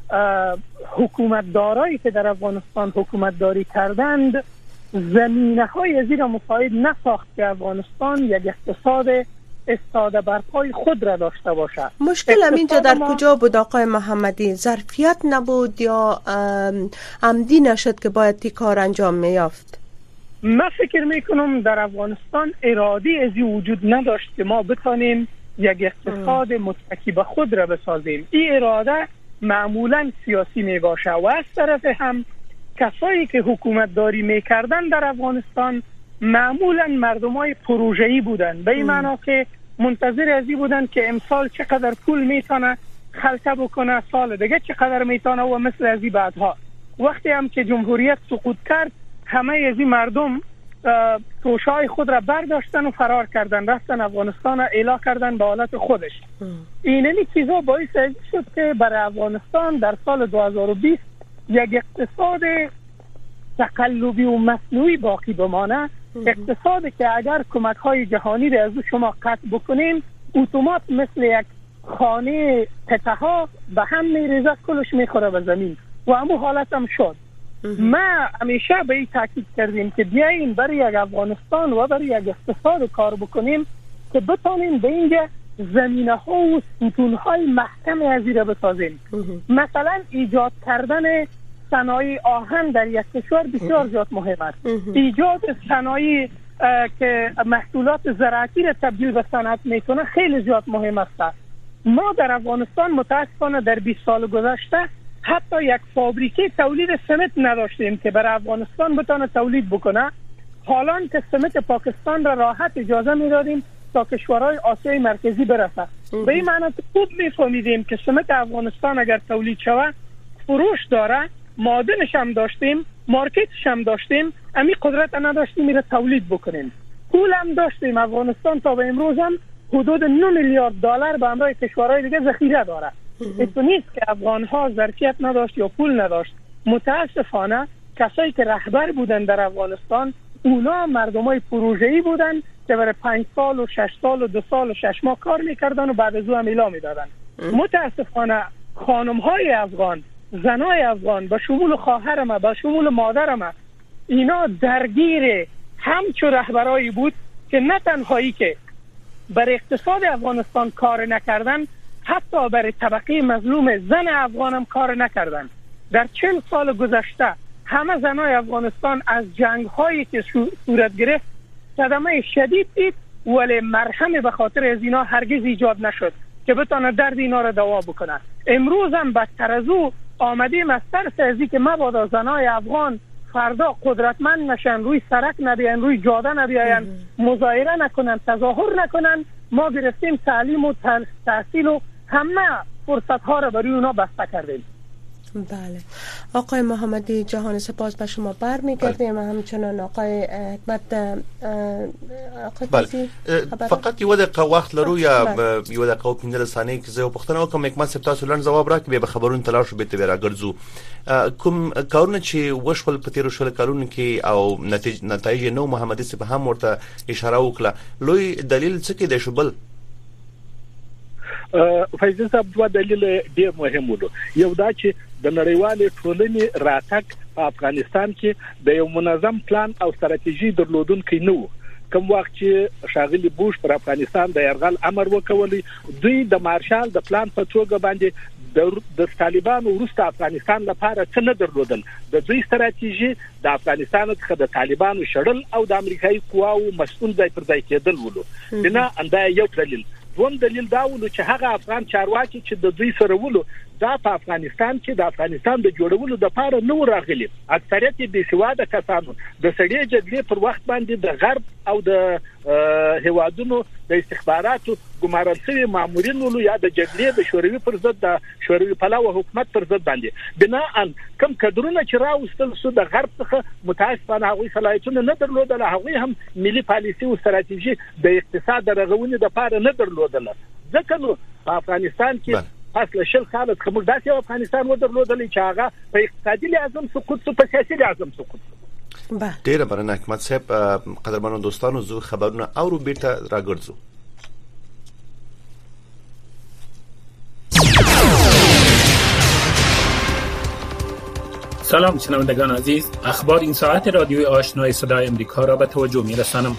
حکومتدارایی که در افغانستان حکومتداری کردند زمینه های از این را مساعد نساخت که افغانستان یک اقتصاد استاده بر پای خود را داشته باشه. مشکل اینجا در کجا بود آقای محمدی؟ ظرفیت نبود یا عمدی نشد که باید تی کار انجام میافت؟ من فکر میکنم در افغانستان ارادی از وجود نداشت که ما بتانیم یک اقتصاد متکی به خود را بسازیم. این اراده معمولا سیاسی می باشه و از طرف هم کسایی که حکومت داری میکردن در افغانستان معمولا مردمای پروژه‌ای بودن، به این معنا که منتظر ازی بودن که امسال چقدر پول میتونه خلطه بکنه، سال دیگه چقدر میتونه و مثل ازی بعدها. وقتی هم که جمهوریت سقوط کرد همه ازی مردم توشهای خود را برداشتن و فرار کردن، رفتن افغانستان را اعلا کردن به حالت خودش. اینمی چیزا باعث شد که برای افغانستان در سال 2020 یک اقتصاد تقلبی و مصنوعی باقی بمانه. اقتصادی که اگر کمک های جهانی را از شما قطع بکنیم اتومات مثل یک خانه قطعه به هم میریزه، کلش میخوره به زمین و همون حالت هم شد. ما همیشه به این تاکید کردیم که بیاییم برای یک افغانستان و برای یک اقتصاد کار بکنیم که بتانیم به اینجا زمینه ها و ستون های محکم از این را بسازیم. مثلا ایجاد کردن صنایع آهن در یک کشور بسیار زیاد مهم است. ایجاد صنایع که محصولات زراعتی را تبدیل به صنعت میکنه خیلی زیاد مهم است. ما در افغانستان متاسفانه در 20 سال گذشته حتی یک فابریکه تولید سمنت نداشتیم که برای افغانستان بتونه تولید بکنه. حالا که سمنت پاکستان را راحت اجازه میدادیم تا کشورهای آسیای مرکزی برسه. به این معنی خوب میفهمیدیم که سمنت افغانستان اگر تولید شود فروش داره، معادنش هم داشتیم، مارکتش هم داشتیم، امی قدرت نداشتیم میره تولید بکنیم. پول هم داشتیم. افغانستان تا به امروز هم حدود 9 میلیارد دلار به همراه کشورهای دیگه ذخیره داره. این نیست که افغانها ظرفیت نداشت یا پول نداشت. متاسفانه کسایی که رهبر بودن در افغانستان اونا مردمای پروژه‌ای بودن که برای 5 سال و 6 سال و 2 سال و 6 ماه کار میکردن و بعد از اون هم اعلام میدادن. متاسفانه خانم‌های افغان، زنای افغان به شمول خواهرم به شمول مادرم اینا درگیر همچو رهبرایی بود که نه تنهایی که برای اقتصاد افغانستان کار نکردن، حتی برای طبقه مظلوم زن افغانم کار نکردن. در 40 سال گذشته همه زنای افغانستان از جنگ‌هایی که صورت گرفت صدمه شدید دید، ولی مرهم به خاطر از اینا هرگز ایجاد نشد که بتونه درد اینا را دوا بکنه. امروز هم بدتر از او آمدیم از ترس ازی که مبادا زنای افغان فردا قدرتمند نشن، روی سرک نبیاین، روی جاده نبیاین، مظاهره نکنن، تظاهر نکنن، ما گرفتیم تعلیم و تحصیل و همه فرصت ها را برای اونا بسته کردیم. بله آقای محمدی جهان سپاس به شما برمیگردیم. همچنان آقای حکمت فقط یو دقیقه وخت لرو یا یو دقیقه و 15 ثانیه که زه پوښتنه وکم حکمت صاحب تاسو لن جواب راکړئ به خبرونو تلار شو به تبر راګرځو کوم کارونه چې وشول په تیر شول کارونه کې او نتایج نو محمدي صاحب هم ورته اشاره وکړه. لوی دلیل څه کې دی شوبل؟ فیض صاحب دوه دلیل ډیر مهم وو. یو دا چې د نړیوالې ټولنې راتګ په افغانستان کې د یو منظم پلان او ستراتیژي درلودونکي نه وو. کوم وخت چې شاغلی بوش پر افغانستان د يرغل امر وکولي، دوی د مارشال د پلان په توګه باندې د طالبانو وروسته افغانستان لپاره څه نه درلودل. د دوی ستراتیژي د افغانستان څخه د طالبانو شړل او د امریکایي قواو مسؤل ځای پر ځای کېدل ولو. نه انده یو دلیل. دوم دلیل دا ولو چې هغه افغان چارواکي چې د دوی سره ولو دا په افغانستان کې د افغانستان د جوړولو لپاره نو راغلي. اکثریت د سیواده کسانو د سړي جګړې پر وخت باندې د غرب او د هوادونو د استخباراتو ګمارل شوی مامورینو یا د جګړې د شوروي پر ضد د شوروي پلاوی حکومت پر ضد باندې بناء کم کډرونه چې راوستل سو د غرب څخه متاسفانه هغوی صلاحیتونه نه درلودل، هغوی هم ملي پالیسي او ستراتیژي د اقتصاد رغونې لپاره نه درلودل. ځکه نو په افغانستان کې اصل شل کال څخه موږ داسې افغانستان ودرلودل چې هغه په اقتصادي لحاظ سقوط په سیاسي لحاظ سقوط. ډیره مننه حکمت صاحب. قدرمنو دوستانو زو خبرونه اورو بیرته راګرځو. سلام شنوندگان عزیز، اخبار این ساعت رادیوی آشنای صدای امریکا را به توجه می‌رسانم.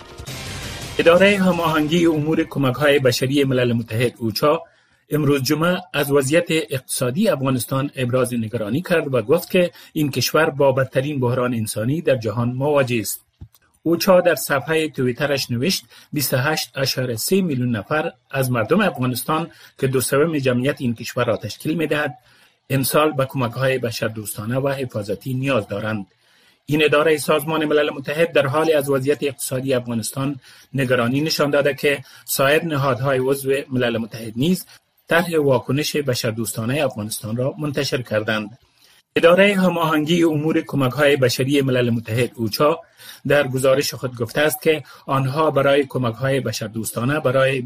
اداره هماهنگی امور کمک‌های بشری ملل متحد اوچا امروز جمعه از وضعیت اقتصادی افغانستان ابراز نگرانی کرد و گفت که این کشور با بدترین بحران انسانی در جهان مواجه است. اوچا در صفحه توییترش نوشت 28.3 میلیون نفر از مردم افغانستان که 2/3 جمعیت این کشور را تشکیل می‌دهد امسال به کمک‌های بشردوستانه و حفاظتی نیاز دارند. این اداره سازمان ملل متحد در حال از وضعیت اقتصادی افغانستان نگرانی نشان داده که سایر نهادهای عضو ملل متحد نیز طرح واکنش بشردوستانه افغانستان را منتشر کردند. اداره هماهنگی امور کمک‌های بشری ملل متحد اوچا در گزارش خود گفته است که آنها برای کمک‌های بشردوستانه برای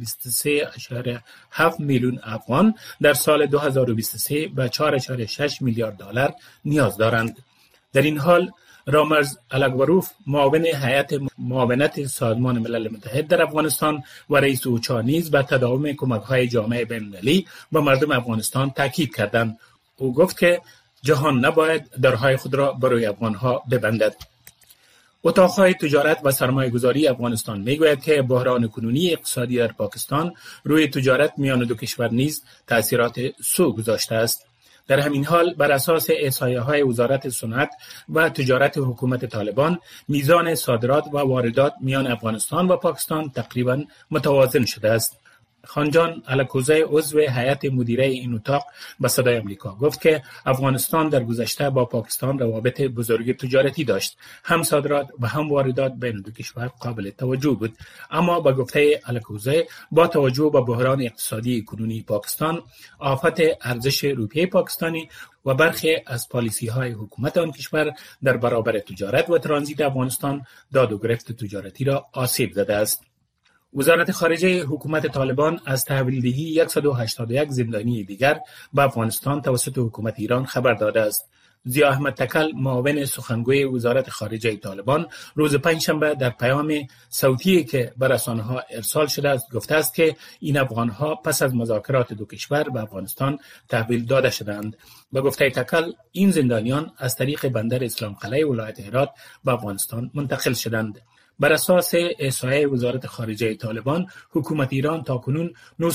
23.7 میلیون افغان در سال 2023 به 4.6 میلیارد دلار نیاز دارند. در این حال رامرز الکبروف معاون هیئت معاونت سازمان ملل متحد در افغانستان و رئیس اوچا نیز به تداوم کمک‌های جامعه بین‌المللی به مردم افغانستان تاکید کردند. او گفت که جهان نباید درهای خود را برای افغانها ببندد. اتاق‌های تجارت و سرمایه‌گذاری افغانستان می‌گوید که بحران کنونی اقتصادی در پاکستان روی تجارت میان دو کشور نیز تأثیرات سو گذاشته است. در همین حال بر اساس احصایه‌های وزارت صنعت و تجارت حکومت طالبان میزان صادرات و واردات میان افغانستان و پاکستان تقریباً متوازن شده است. خانجان الکوزه عضو هیئت مدیره این اتاق به صدای آمریکا گفت که افغانستان در گذشته با پاکستان روابط بزرگ تجارتی داشت. هم صادرات و هم واردات بین دو کشور قابل توجه بود. اما با گفته الکوزه با توجه به بحران اقتصادی کنونی پاکستان، آفت ارزش روپیه پاکستانی و برخی از پالیسی‌های حکومت آن کشور در برابر تجارت و ترانزیت افغانستان داد و گرفت تجارتی را آسیب زده است. وزارت خارجه حکومت طالبان از تحویل دهی 181 زندانی دیگر به افغانستان توسط حکومت ایران خبر داده است. ضیا احمد تکل معاون سخنگوی وزارت خارجه طالبان روز پنجشنبه در پیام صوتی که به رسانه‌ها ارسال شده است گفته است که این افغان‌ها پس از مذاکرات دو کشور به افغانستان تحویل داده شدند. به گفته تکل این زندانیان از طریق بندر اسلام قلعه ولایت هرات به افغانستان منتقل شدند. بر اساس احصایه وزارت خارجه طالبان، حکومت ایران تاکنون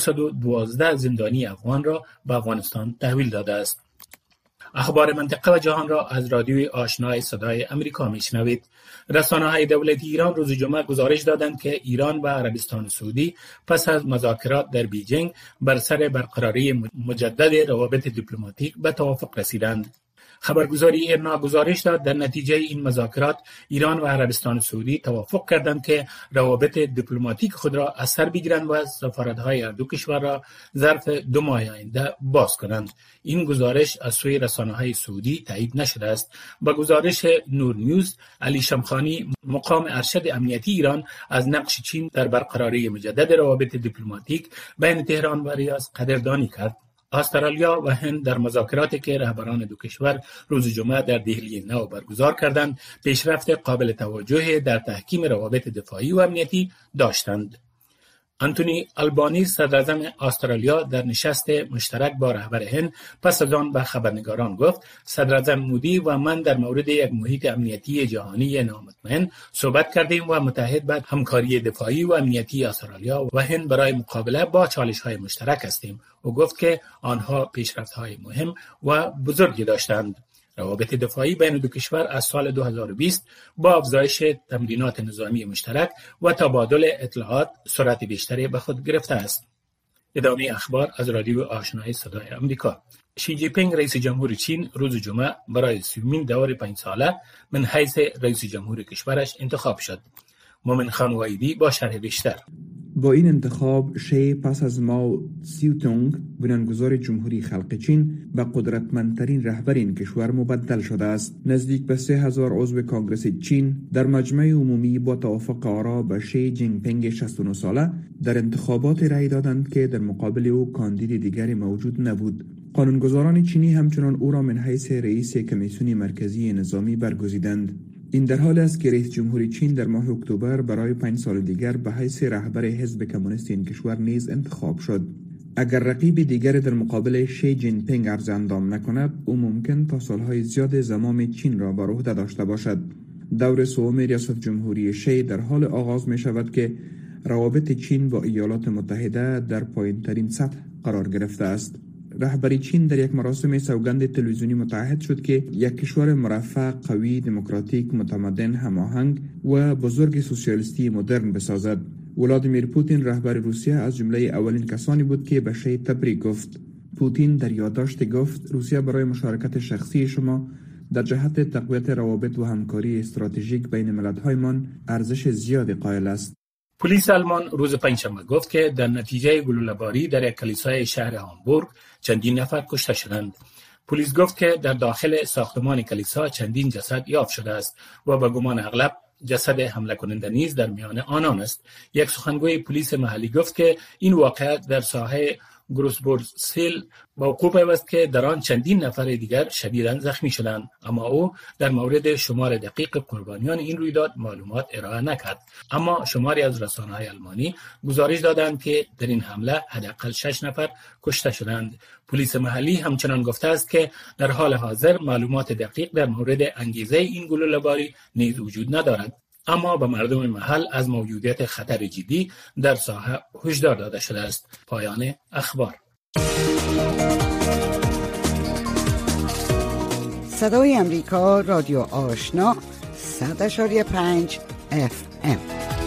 912 زندانی افغان را به افغانستان تحویل داده است. اخبار منطقه و جهان را از رادیوی آشنای صدای امریکا میشنوید. رسانه‌های دولتی ایران روز جمعه گزارش دادند که ایران و عربستان سعودی پس از مذاکرات در بیجینگ بر سر برقراری مجدد روابط دیپلماتیک به توافق رسیدند. خبرگزاری ایرنا گزارش داد در نتیجه این مذاکرات ایران و عربستان سعودی توافق کردند که روابط دیپلماتیک خود را از سر بگیرند و سفارت‌های هر دو کشور را ظرف 2 ماه آینده باز کنند. این گزارش از سوی رسانه‌های سعودی تایید نشده است. با گزارش نور نیوز، علی شمخانی مقام ارشد امنیتی ایران از نقش چین در برقراری مجدد روابط دیپلماتیک بین تهران و ریاض قدردانی کرد. استرالیا و هند در مذاکراتی که رهبران دو کشور روز جمعه در دهلی نو برگزار کردند، پیشرفت قابل توجهی در تحکیم روابط دفاعی و امنیتی داشتند. آنتونی آلبانی صدراعظم استرالیا در نشست مشترک با رهبر هند پس از آن به خبرنگاران گفت صدراعظم مودی و من در مورد یک محیط امنیتی جهانی نامطمئن صحبت کردیم و متحد به همکاری دفاعی و امنیتی استرالیا و هند برای مقابله با چالش‌های مشترک هستیم. او گفت که آنها پیشرفت‌های مهم و بزرگی داشتند. روابط دفاعی بین دو کشور از سال 2020 با افزایش تمرینات نظامی مشترک و تبادل اطلاعات سرعت بیشتری به خود گرفته است. ادامه اخبار از رادیو آشنای صدای آمریکا. شی جی پینگ رئیس جمهور چین روز جمعه برای 30مین دور 5 ساله من حیث رئیس جمهور کشورش انتخاب شد. مومن خان وایدی با شرح بیشتر. با این انتخاب شی پس از ماو سیوتونگ بنیانگذار جمهوری خلق چین به قدرتمندترین رهبر این کشور مبدل شده است. نزدیک به 3000 عضو کنگره چین در مجمع عمومی با توافق آرا به شی جینگ پینگ 69 ساله در انتخابات رأی دادند که در مقابل او کاندید دیگری موجود نبود. قانونگذاران چینی همچنان او را من حیث رئیس کمیسیون مرکزی نظامی برگزیدند. این در حالی است که رئیس جمهوری چین در ماه اکتبر برای 5 سال دیگر به حیث رهبر حزب کمونیست این کشور نیز انتخاب شد. اگر رقیب دیگری در مقابل شی جین پینگ عرض اندام نکند، او ممکن تا سالهای زیاد زمام چین را بر عهده داشته باشد. دور سوم ریاست جمهوری شی در حال آغاز می شود که روابط چین با ایالات متحده در پایین‌ترین سطح قرار گرفته است. رهبری چین در یک مراسم سوگند تلویزیونی متعهد شد که یک کشور مرفه، قوی، دموکراتیک، متمدن، هماهنگ و بزرگ سوسیالیستی مدرن بسازد. ولادیمیر پوتین رهبر روسیه از جمله اولین کسانی بود که به شی تبریک گفت. پوتین در یادداشت گفت روسیه برای مشارکت شخصی شما در جهت تقویت روابط و همکاری استراتژیک بین ملت‌هایمان ارزش زیادی قائل است. پلیس آلمان روز پنجشنبه گفت که در نتیجه گلوله‌باری در یک کلیسای شهر هامبورگ چندین نفر کشته شدند. پلیس گفت که در داخل ساختمان کلیسا چندین جسد یافت شده است و به گمان اغلب جسد حمله کننده نیز در میان آنان است. یک سخنگوی پلیس محلی گفت که این واقعه در ساحه گروسبورسیل وقوع پیوست که در آن چندین نفر دیگر شدیداً زخمی شدند، اما او در مورد شمار دقیق قربانیان این رویداد معلومات ارائه نکرد. اما شماری از رسانه‌های آلمانی گزارش دادند که در این حمله حداقل 6 نفر کشته شدند. پلیس محلی همچنان گفته است که در حال حاضر معلومات دقیق در مورد انگیزه این گلوله‌باری نیز وجود ندارد، اما به مردم محل از موجودیت خطر جدی در ساحه هشدار داده شده است. پایان اخبار. صدای امریکا، رادیو آشنا، 100.5 FM.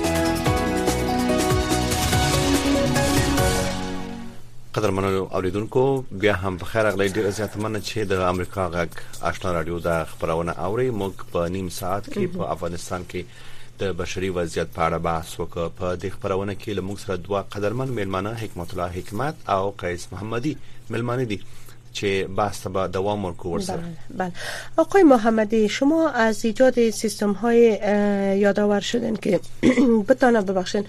قدرمنو اوریدونکو، بیا هم بخیر اغلی ډیر زیاتمنه چې د امریکا غږ آشنا رادیو د خبرونه اوري. موږ په نیم ساعت کې په افغانستان کې د بشري وضعیت په اړه بحث وکړو. په دې خبرونه کې له موږ سره دوه قدرمن میلمانه حکمت الله حکمت او قیس محمدی میلمانه دي چې بحث به دوام ورکو ورسره. بله. آقای محمدی، شما از ایجاد سیستم های یادآور شدن که بتانه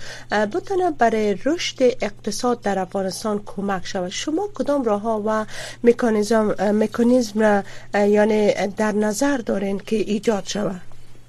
برای رشد اقتصاد در افغانستان کمک شود. شما کدام راه ها و مکانیزم را یعنی در نظر دارین که ایجاد شود؟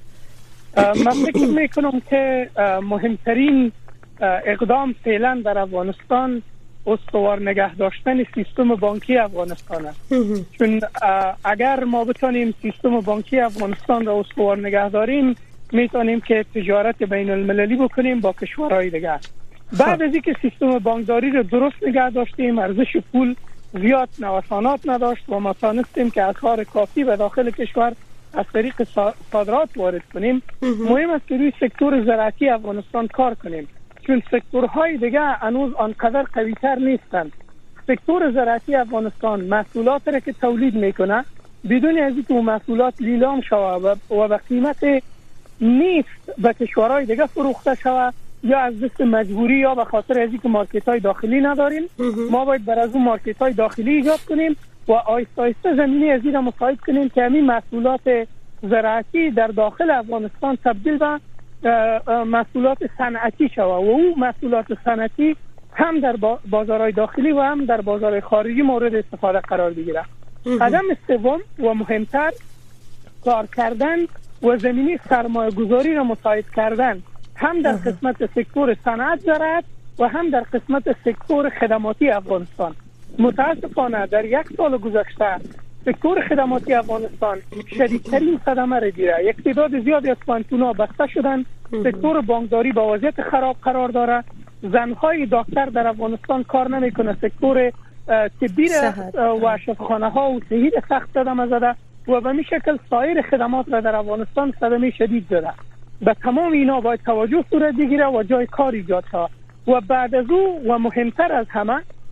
من فکر میکنم که مهمترین اقدام فعلا در افغانستان استوار نگه داشتن سیستم بانکی افغانستان است. چون اگر ما بتانیم سیستم بانکی افغانستان را استوار نگه داریم، میتونیم که تجارت بین المللی بکنیم با کشورهای دیگر. بعد از اینکه سیستم بانکداری را درست نگه داشتیم، ارزش پول زیاد نوسانات نداشت و ما تانستیم که اسعار کافی به داخل کشور از طریق صادرات وارد کنیم، مهم است که روی سکتور زراعتی افغانستان کار کنیم، چون سکتورهای دیگه هنوز آنقدر قوی‌تر نیستند. سکتور زراعتی افغانستان محصولات را که تولید میکنه بدون از اینکه محصولات لیلام شود و به قیمت نیست به کشورهای دیگه فروخته شود، یا از دست مجبوری یا به خاطر از اینکه مارکت‌های داخلی نداریم، ما باید بر از اون مارکت‌های داخلی ایجاد کنیم و آیسته آیسته زمینی از این را مساعد کنیم که همین محصولات زراعتی در داخل افغانستان تبدیل به محصولات صنعتی شود و او محصولات صنعتی هم در بازارهای داخلی و هم در بازارهای خارجی مورد استفاده قرار بگیرد. قدم سوم و مهمتر، کار کردن و زمینی سرمایه گذاری را مساعد کردن، هم در قسمت سکتور صنعت زراعت و هم در قسمت سکتور خدماتی افغانستان. متاسفانه در یک سال گذشته سکتور خدماتی افغانستان شدیدترین صدمه را دیده. یک تعداد زیادی از پانتونا بسته شدن، سکتور بانکداری با وضعیت خراب قرار داره، زنهای دکتر در افغانستان کار نمیکنه، سکتور طبی و شفاخانه ها و صحی سخت صدمه زده و به این شکل سایر خدمات را در افغانستان صدمه شدید زده. به تمام اینا باید توجه صورت بگیره و جای کار ایجاد شود. و بعد از او و مهمتر از همه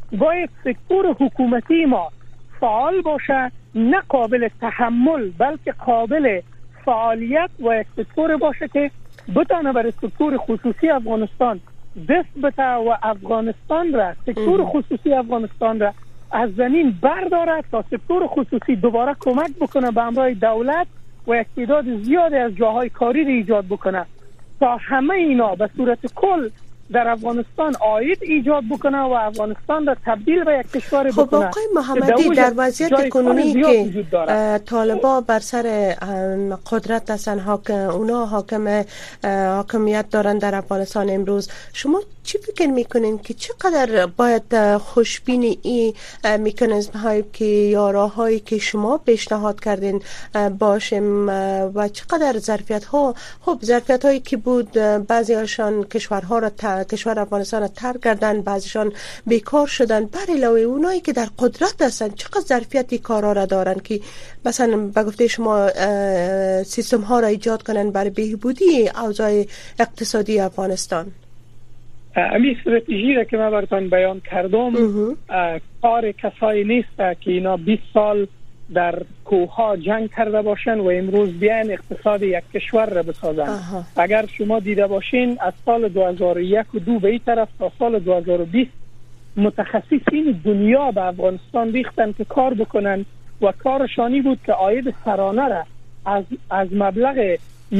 باید سکتور حکومتی ما فعال باشه، نه قابل تحمل بلکه قابل فعالیت و یک سکتور باشه که بتانه برای سکتور خصوصی افغانستان دست بده و افغانستان را، سکتور خصوصی افغانستان را از زمین برداره تا سکتور خصوصی دوباره کمک بکنه به همراه دولت و یک تعداد زیادی از جاهای کاری را ایجاد بکنه تا همه اینا به صورت کل در افغانستان عاید ایجاد بکنه و افغانستان را تبدیل به یک کشور بکنه. خب آقای محمدی، در وضعیت کنونی که طالبان بر سر قدرت هستن، اونا حاکمیت دارن در افغانستان امروز، شما چی فکر میکنین که چقدر باید خوشبین این مکانیزم هایی که یا راههایی که شما پیشنهاد کردین باشیم و چقدر ظرفیت هایی که بود، بعضی هاشان کشور افغانستان را ترک کردن، بعضیشان بیکار شدن، بر علاوه اونایی که در قدرت هستن چقدر ظرفیتی کارا را دارن که مثلا به گفته شما سیستم ها را ایجاد کنن برای بهبودی اوضاع اقتصادی افغانستان؟ امی استراتژی را که من براتون بیان کردم کار کسایی نیست که اینا 20 سال در کوهها جنگ کرده باشن و امروز بیان اقتصاد یک کشور را بسازن. اگر شما دیده باشین از سال 2001 و 2 به این طرف تا سال 2020 متخصصین دنیا به افغانستان ریختن که کار بکنن و کارشانی بود که عاید سرانه را از مبلغ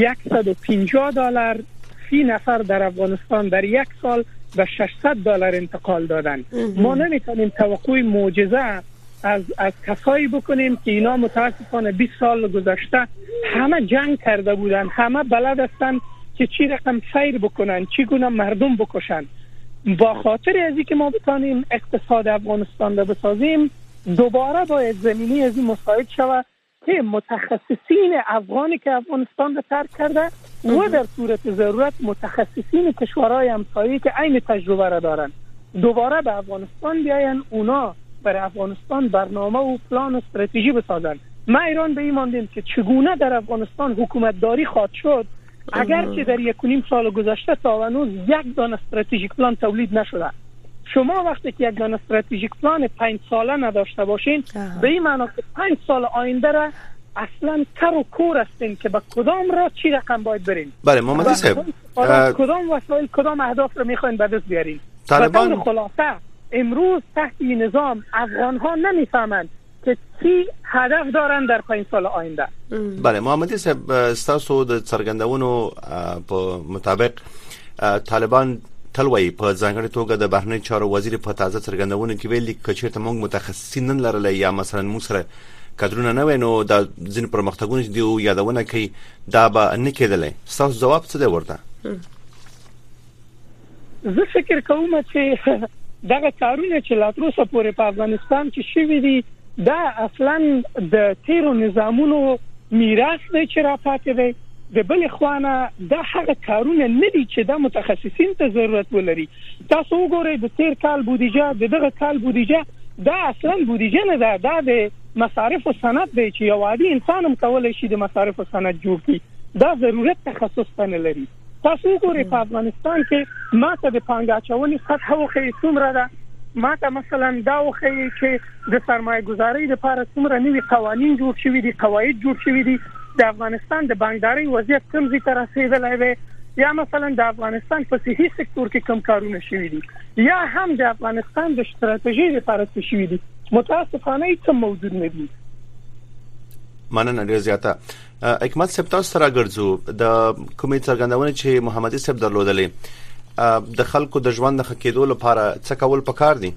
$150 فی نفر در افغانستان در یک سال به $600 انتقال دادن. ما نمیتونیم توقع معجزه از کسایی بکنیم که اینا متاسفانه 20 سال گذشته همه جنگ کرده بودن، همه بلد هستن که چی رقم سیر بکنن، چگونه مردم بکشن. با خاطر ازی که ما بتانیم اقتصاد افغانستان را بسازیم، دوباره باید زمینی از این مساعد شود که متخصصین افغانی که افغانستان را ترک کرده و در صورت ضرورت متخصصین کشورهای همسایه که عین تجربه را دارن دوباره به افغانستان بیاین، اونا برای افغانستان برنامه و پلان و استراتژی بسازن. ما ایران به این ماندیم که چگونه در افغانستان حکومت داری خواهد شد اگر که در 1.5 سال گذشته تا هنوز یک دانه استراتژیک پلان تولید نشده. شما وقتی که یک دانه استراتژیک پلان 5 ساله نداشته باشین به این معنی که 5 سال آینده را اصلا کر و کور هستین که به کدام راه چی رقم باید برین. بله محمدی صاحب، کدام وسایل کدام اهداف رو میخواین به دست بیارین. طالبان به خلاصه امروز تحت این نظام افغان ها نمیفهمند که چی هدف دارن در 5 سال آینده. بله محمدی صاحب، استاسو د څرګندونو په مطابق طالبان تلوي په ځانګړي توګه د بهرنی چارو وزیر په تازه څرګندونو کې ویلي چې چیرته موږ متخصصین نه لرل یا مثلا موږ سره کادرونه نه وینو د ځین پرمختګونو چې دی یادونه کوي دا به نه کېدلې. تاسو جواب څه دی ورته؟ زه فکر کوم چې دغه کارونه چې لا تر اوسه پورې په افغانستان کې شوي دي دا اصلا د تیرو نظامونو میراث دی چې راپاتې دی. د بل خوانه دا هغه کارونه نه دي چې د متخصصین ته ضرورت ولري. تاسو وګورئ د تیر کال بودیجه دغه کال بودیجه دا اصلا بودیجه نه ده، دا د مصارف او سند دی چې یو عادي انسان هم کولای شي د مصارف او سند جوړ کړي. دا ضرورت تخصص نه لري. تاسو وګورئ په افغانستان کې ماته د پانګاچونې سطح وخی څومره ده، ماته مثلا دا وخی چې د سرمایه گذارۍ لپاره څومره نوي قوانین جوړ شوي دي، قواعد جوړ شوي دي، د افغانستان د بانکداري وضعیت کوم ځای ته رسیدلی دی، یا مثلا د افغانستان په صحي سکتور کې کوم کارونه شوي دي، یا هم د افغانستان د ستراتیژي لپاره څه شوي دي. متاسفانه هیڅ موجود نه دي. مننه ډیر زیاته. حکمت صاحب، تاسو سره ګرځو د کومې څرګندونه چې محمدي صاحب درلودلې د خلکو د ژوند د ښه کېدو لپاره څه کول پکار دي؟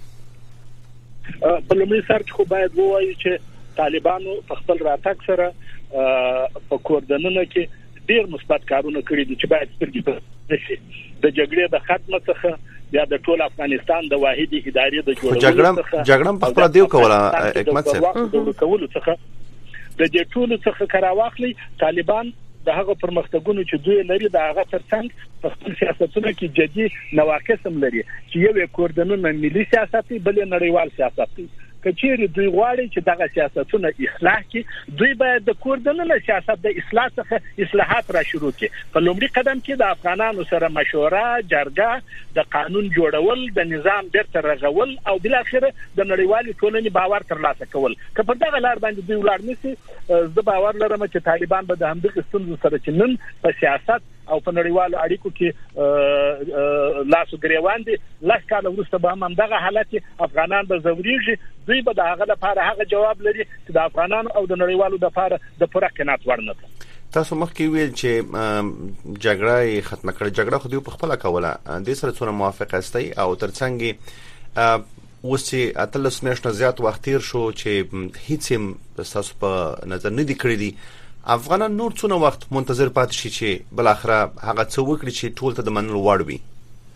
په لومړي سر کې خو باید ووایو چې طالبانو په خپل راتګ سره په کوردنونو کې ډیر مثبت کارونه کړی دي چې باید سترګې پرې شي. د جګړې د ختم څخه یا د ټول افغانستان د واحد ادارې د جوړولو څخه جګړه په خپل دیو کوله حکمت صاحب د کولو څخه د دې ټول څخه کراواخلي طالبان د هغه پرمختګونو چې دوی لري د هغه ترڅنګ په خپل سیاستونو کې جدي نواقص هم لري چې یو کوردنونه ملي سیاست بل نړیوال سیاست دی. کچېری دوی غواړي چې دغه سیاستونه اصلاح کړي دوی باید د کوردنه سیاست د اصلاح څخه اصلاحات را شروع کړي په لومړي قدم کې د افغانانو سره مشوره جرګه د قانون جوړول د نظام بیرته رغول او بل اخر د نړیوالې ټولنې باور ترلاسه کول که په دغه لار باندې دوی ولاړ نشي زه باور لرم چې طالبان به د همدغه ستونزو سره چې نن په سیاست او په نړیوالو اړیکو کې لاسو ګریوان دي لاس کال وروسته به هم دغه حالت افغانان به زوريږي دوی به د هغه لپاره هغه جواب لري چې د افغانانو او د نړیوالو لپاره د پوره قناعت ورنه تاسو مخکې ویل چې جګړه ختمه کړه جګړه خو دوی په خپل کوله د سره څونه موافق استي او ترڅنګ اوسې اتلس میاشتې زیات وخت تیر شو چې هیڅ تاسو په نظر نه دی کړی دي افغانان نور څونه وخت منتظر پاتې شي چې بل اخره هغه څه وکړي چې ټول ته د منلو وړ وي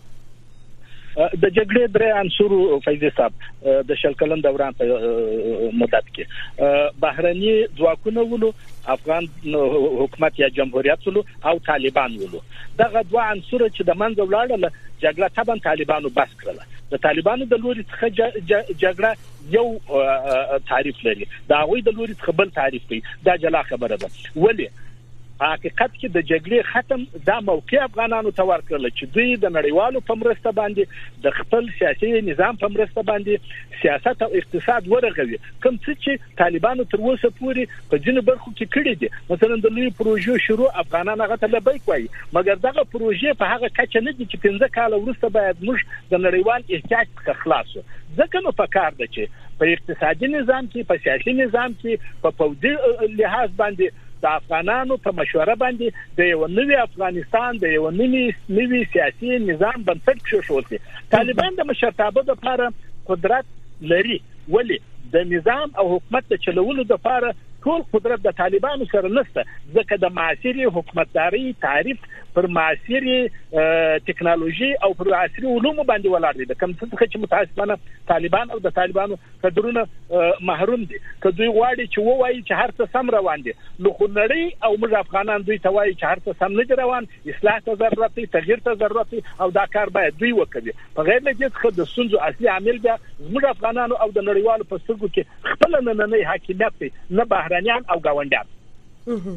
د جګړې درې عنصر فیض صاحب د شلکلن دوران په مدت کې بهرني ځواکونه ولو افغان حکومت یا جمهوریت ولو او طالبان ولو دغه دوه عنصر چې د منځ ولاړل جګړه طبعا طالبانو بس کړله د طالبانو د لوري څخه جګړه یو تعریف لري دا غوي د لوري څخه بل تعریف دی دا جلا خبره ده ولی حقیقت کې د جګړې ختم دا موقع افغانانو ته ورکړل چې دوی د نړیوالو په مرسته باندې د خپل سیاسي نظام په مرسته باندې سیاست او اقتصاد ورغوي کوم چې طالبانو تر اوسه پورې په ځینو برخو کې کړی دي مثلا د لوی پروژو شروع افغانان هغه ته لبیک وایي مګر دغه پروژې په هغه کچه نه دي چې 15 کال وروسته باید موږ د نړیوال احتیاج څخه خلاص شو ځکه نو پکار ده چې په اقتصادي نظام کې په سیاسي نظام کې په پوځي لحاظ باندې د افغانانو په مشوره باندې د یو نوې افغانستان د یو نوې سیاسي نظام بنسټ کېښودل طالبان د مشرتابه لپاره قدرت لري ولی د نظام او حکومت د چلولو لپاره ټول قدرت د طالبانو سره نشته ځکه د معاصري حکومتداري تعریف پر معاصري ټکنالوژي او پر معاصري علوم باندې ولاړ دي کوم څه چې متاسفانه طالبان او د طالبانو قدرونه محروم دي که دوی غواړي چې وایي چې هر څه سم روان دي نو خو نړۍ او موږ افغانان دوی ته وایي چې هر څه سم نه روان اصلاح ته ضرورت دی تغییر ته ضرورت دی او دا کار باید دوی وکړي په غیر له دې څخه د سنجو اصلي عامل بیا موږ افغانانو او د نړیوالو په سترګو کې خپل نننۍ حاکمیت دی نه بهرانيان او گاونډیان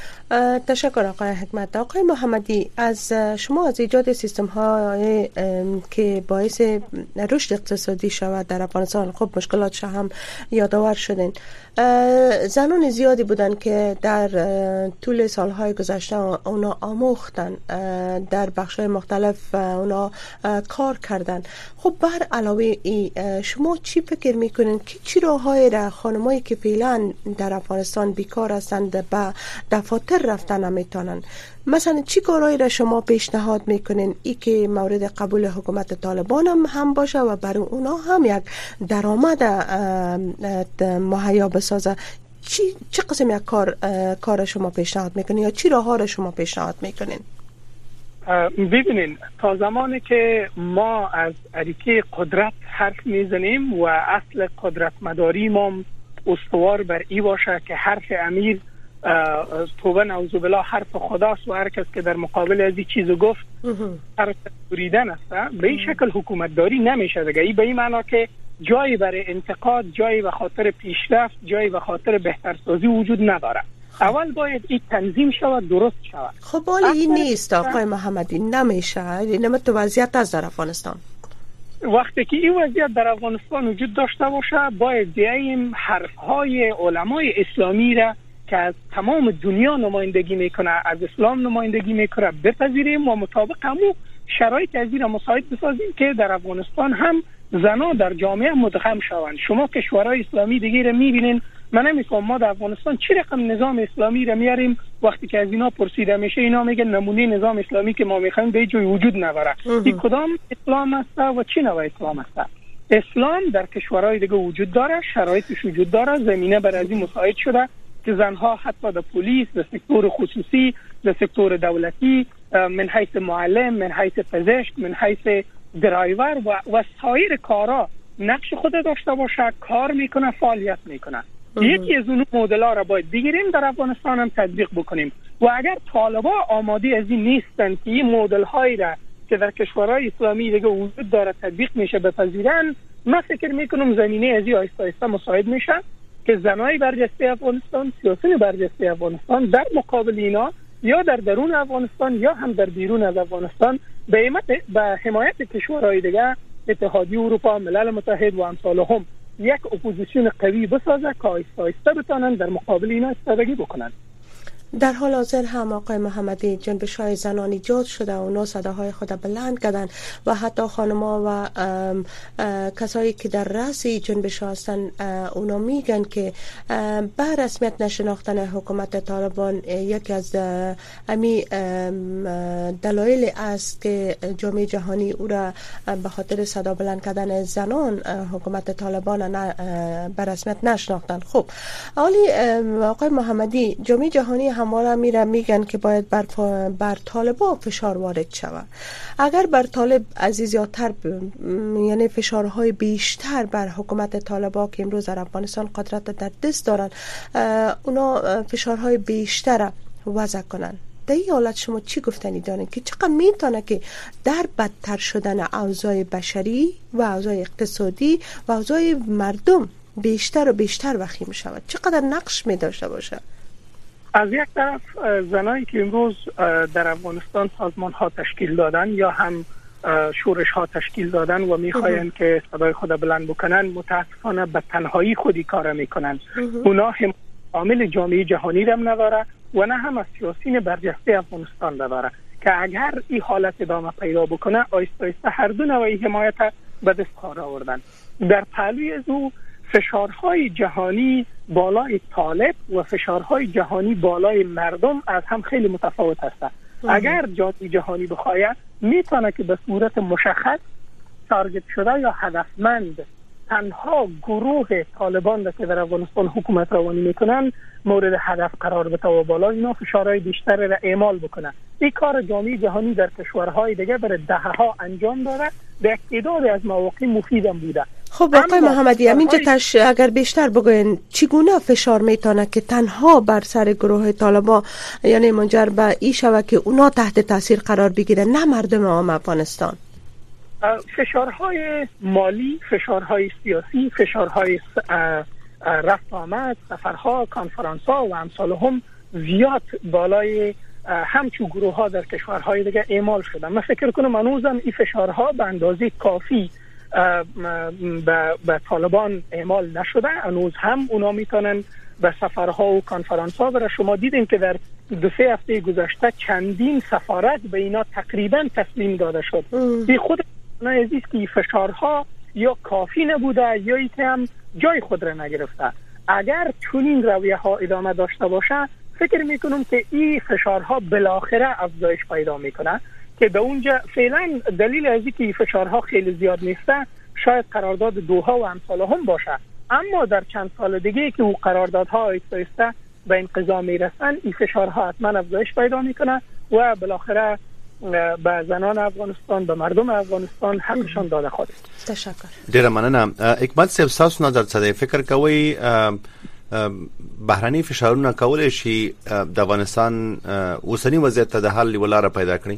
تشکر آقای حکمت. آقای محمدی از شما از ایجاد سیستم های که باعث رشد اقتصادی شود در افغانستان خب مشکلاتش هم یادآور شدین. زنان زیادی بودن که در طول سالهای گذشته اونا آموختن در بخش‌های مختلف اونا کار کردن. خب بر علاوه ای شما چی فکر میکنین که چی راه‌های را خانمایی که فعلا در افغانستان بیکار هستند به دفاتر رفتن نمیتونن مثلا چی کارهایی را شما پیشنهاد میکنین ای که مورد قبول حکومت طالبان هم باشه و برای اونا هم یک درآمد مهیا بسازه چه قسم یک کار شما پیشنهاد میکنین یا چی راه‌ها را شما پیشنهاد میکنین؟ ببینین تا زمانی که ما از اریکه قدرت حرف میزنیم و اصل قدرت مداری ما استوار بر ای باشه که حرف امیر توبه نعوذ بالله حرف خداست و هر کس که در مقابل از این چیزو گفت حرف بریدن است به این شکل حکومت داری نمیشه دیگه. این به این معنا که جایی برای انتقاد جایی به خاطر پیشرفت جایی به خاطر بهترسازی وجود نداره. اول باید این تنظیم شود درست شود. خب ولی این نیست آقای محمدی نمیشه این وضعیت از در افغانستان وقتی که این وضعیت در افغانستان وجود داشته باشه باید بیاییم حرفهای علمای اسلامی را که از تمام دنیا نمایندگی میکنه از اسلام نمایندگی میکنه بپذیریم و مطابق همون شرایط از این مساعد بسازیم که در افغانستان هم زنان در جامعه مدغم شوند. شما کشورهای اسلامی دیگه را میبینین من نمی‌فهمم ما در افغانستان چه رقم نظام اسلامی را میاریم وقتی که از اینا پرسیده میشه اینا میگن نمونه نظام اسلامی که ما میخوایم به جای وجود نداره. این کدام اسلام است و چه نوع اسلام است؟ اسلام در کشورهای دیگه وجود داره شرایطش وجود داره زمینه بر از این مساعد شده که زنها حتی در پلیس در سکتور خصوصی در سکتور دولتی من حیث معلم من حیث پزشک من حیث درایور و سایر کارا نقش خود داشته باشه کار میکنه فعالیت میکنه. یکی از اون مدل‌ها را باید بگیریم در افغانستان هم تطبیق بکنیم و اگر طالبان آماده از این نیستن که این مدل‌هایی را که در کشورهای اسلامی دیگه وجود داره تطبیق میشه بپذیرن من فکر میکنم زمینه ازی آیسته آیسته مساعد میشه که زنای برجسته افغانستان، سیاسیون برجسته افغانستان در مقابل اینا یا در درون افغانستان یا هم در بیرون از افغانستان به حمایت کشورهای دیگه، اتحادیه اروپا، ملل متحد و امثالهم یک اپوزیسیون قوی بسازه که آیسته آیسته بتونن در مقابل اینا ایستادگی بکنن. در حال حاضر هم آقای محمدی جنبش‌های زنان ایجاد شده و اونا صداهای خود بلند کردن و حتی خانم‌ها و کسایی که در رأس جنبش هستن اونا میگن که به رسمیت نشناختن حکومت طالبان یکی از امی دلایل است که جامعه جهانی او را به خاطر صدا بلند کردن زنان حکومت طالبان به رسمیت نشناختن. خب ولی آقای محمدی جامعه جهانی همواره میگن که باید بر طالبان فشار وارد شود. اگر بر طالب زیادتر یعنی فشارهای بیشتر بر حکومت طالبان که امروز در افغانستان قدرت در دست دارن اونا فشارهای بیشتر وضع کنن، در این حالت شما چی گفتنی دارین که چقدر میتونه که در بدتر شدن اوضاع بشری و اوضاع اقتصادی و اوضاع مردم بیشتر و بیشتر وخیم شود؟ چقدر نقش می داشته باشه؟ از یک طرف زنایی که امروز در افغانستان سازمان ها تشکیل دادن یا هم شورش ها تشکیل دادن و میخواین که صدای خود بلند بکنن، متاسفانه به تنهایی خودی کار میکنن. اونا هم عامل جامعه جهانی رم نداره و نه هم از سیاسیون برجسته افغانستان داره که اگر این حالت ادامه پیدا بکنه آیسته آیسته هر دو نوعی حمایت به دست کار آوردن. در پهلوی از او فشارهای جهانی بالای طالب و فشارهای جهانی بالای مردم از هم خیلی متفاوت هستند. اگر جامعه جهانی بخواید میتونه که به صورت مشخص تارگت شده یا هدفمند تنها گروه طالبان که در افغانستان حکومت روانی میکنن مورد هدف قرار بده و بالا اینا فشارهای بیشتر را اعمال بکنه. این کار جامعه جهانی در کشورهای دیگه برای دهها انجام داده، به تعداد از مواقع مفیدم بوده. خب آقای محمدی همینجا اگر بیشتر بگوین چگونه فشار میتونه که تنها بر سر گروه طالبان یعنی منجر به این شود که اونا تحت تاثیر قرار بگیرن نه مردم عام افغانستان؟ فشارهای مالی، فشارهای سیاسی، فشارهای رفت آمد، سفرها، کنفرانس‌ها و امثالهم زیاد بالای همچون گروه ها در کشورهای دیگه اعمال شدن. من فکر کنم هنوزم این فشارها به اندازه کافی به طالبان اعمال نشده. هنوز هم اونا میتونن به سفرها و کنفرانس ها برای شما دیدین که در 2-3 هفته گذشته چندین سفارت به اینا تقریبا تسلیم داده شد. بی خود اونا عزیز که این فشارها یا کافی نبوده یا ای که هم جای خود را نگرفته. اگر چنین رویه ها ادامه داشته باشه فکر میکنم که این فشارها بالاخره افزایش پیدا میکنه که به اونجا فعلا دلیل از اینکه این فشارها خیلی زیاد نیسته شاید قرارداد دوها و امثالهم باشه، اما در چند سال دیگه که او قراردادها آیسته آیسته به انقضا میرسن این فشارها حتما افزایش پیدا میکنه و بالاخره به زنان افغانستان، به مردم افغانستان حقشان داده خواهد. تشکر. ډیره مننه. حکمت صاحب تاسو نظر څه دی؟ فکر کوئ بهرني فشارونه کولای شي د افغانستان اوسنی وضعیت ته د حل ولاره پیدا کړي؟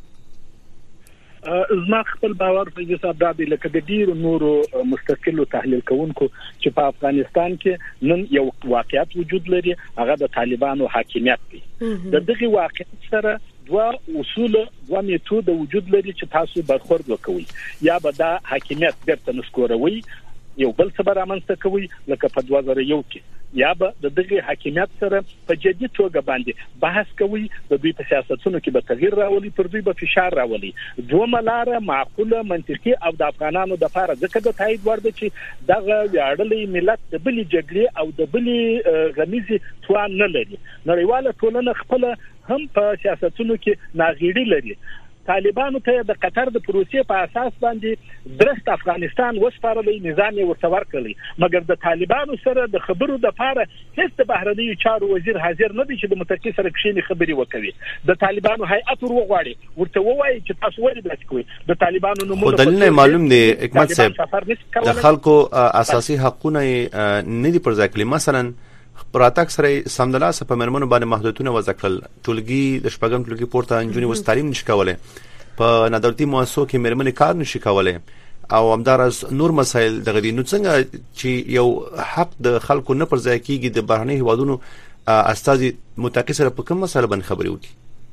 زما خپل باور په دې صاحب د لکه د ډیرو نورو مستقلو تحلیل کوونکو چې په افغانستان کې نن یو واقعیت وجود لري، هغه د طالبانو حاکمیت دی. د دغه واقعیت سره دوا اصول و میتود وجود لري چې تاسو برخورد وکوي، یا به دا حاکمیت بیرته نسکوروي یو بل څه برامنځته کوي لکه په 2001 کې، یا به د دغه حاکمیت سره په جدي توګه باندې بحث کوي، د دوی په سیاستونو کې به تغییر راولي، پر دوی به فشار راولي. دومره لاره معقوله منطقي او د افغانانو د لپاره ځکه د تایید وړ ده چې دغه ویاړلې ملت د بلې جګړې او د بلې غمیزي توان نه لري. نړیواله ټولنه خپل هم په سیاستونو کې ناغېړي لري. طالبانو ته د قطر د پروسې په اساس باندې درست افغانستان وسپارلې، نظام یې ورته ورکړي، مګر د طالبانو سره د خبرو د لپاره هیڅ د بهرنیو چارو وزیر حاضر نه دی چې د متکی سره کښینی خبري وکوي. د طالبانو هیئت وروغواړي ورته وایي چې تاسو ولې داسې کوئ. د طالبانو نومونه دلیل معلوم دی حکمت صاحب، د خلکو اساسي حقوقونه نه دي پر ځای کړي. مثلا پراتک سره سمدلاسه په مرمنو باندې محدودونه وضع کړل، ټولګي د شپږم ټولګي پورته انجونی وس تعلیم نشي کولای، په ندرتي مؤسسو کې مرمنې کار نشي کولای، او همدار از نور مسایل دغه دي. نو څنګه چې یو حق د خلکو نه پر ځای کیږي د بهرنی هیوادونو استازي متقی سره په کوم مسله باندې خبري وکړي؟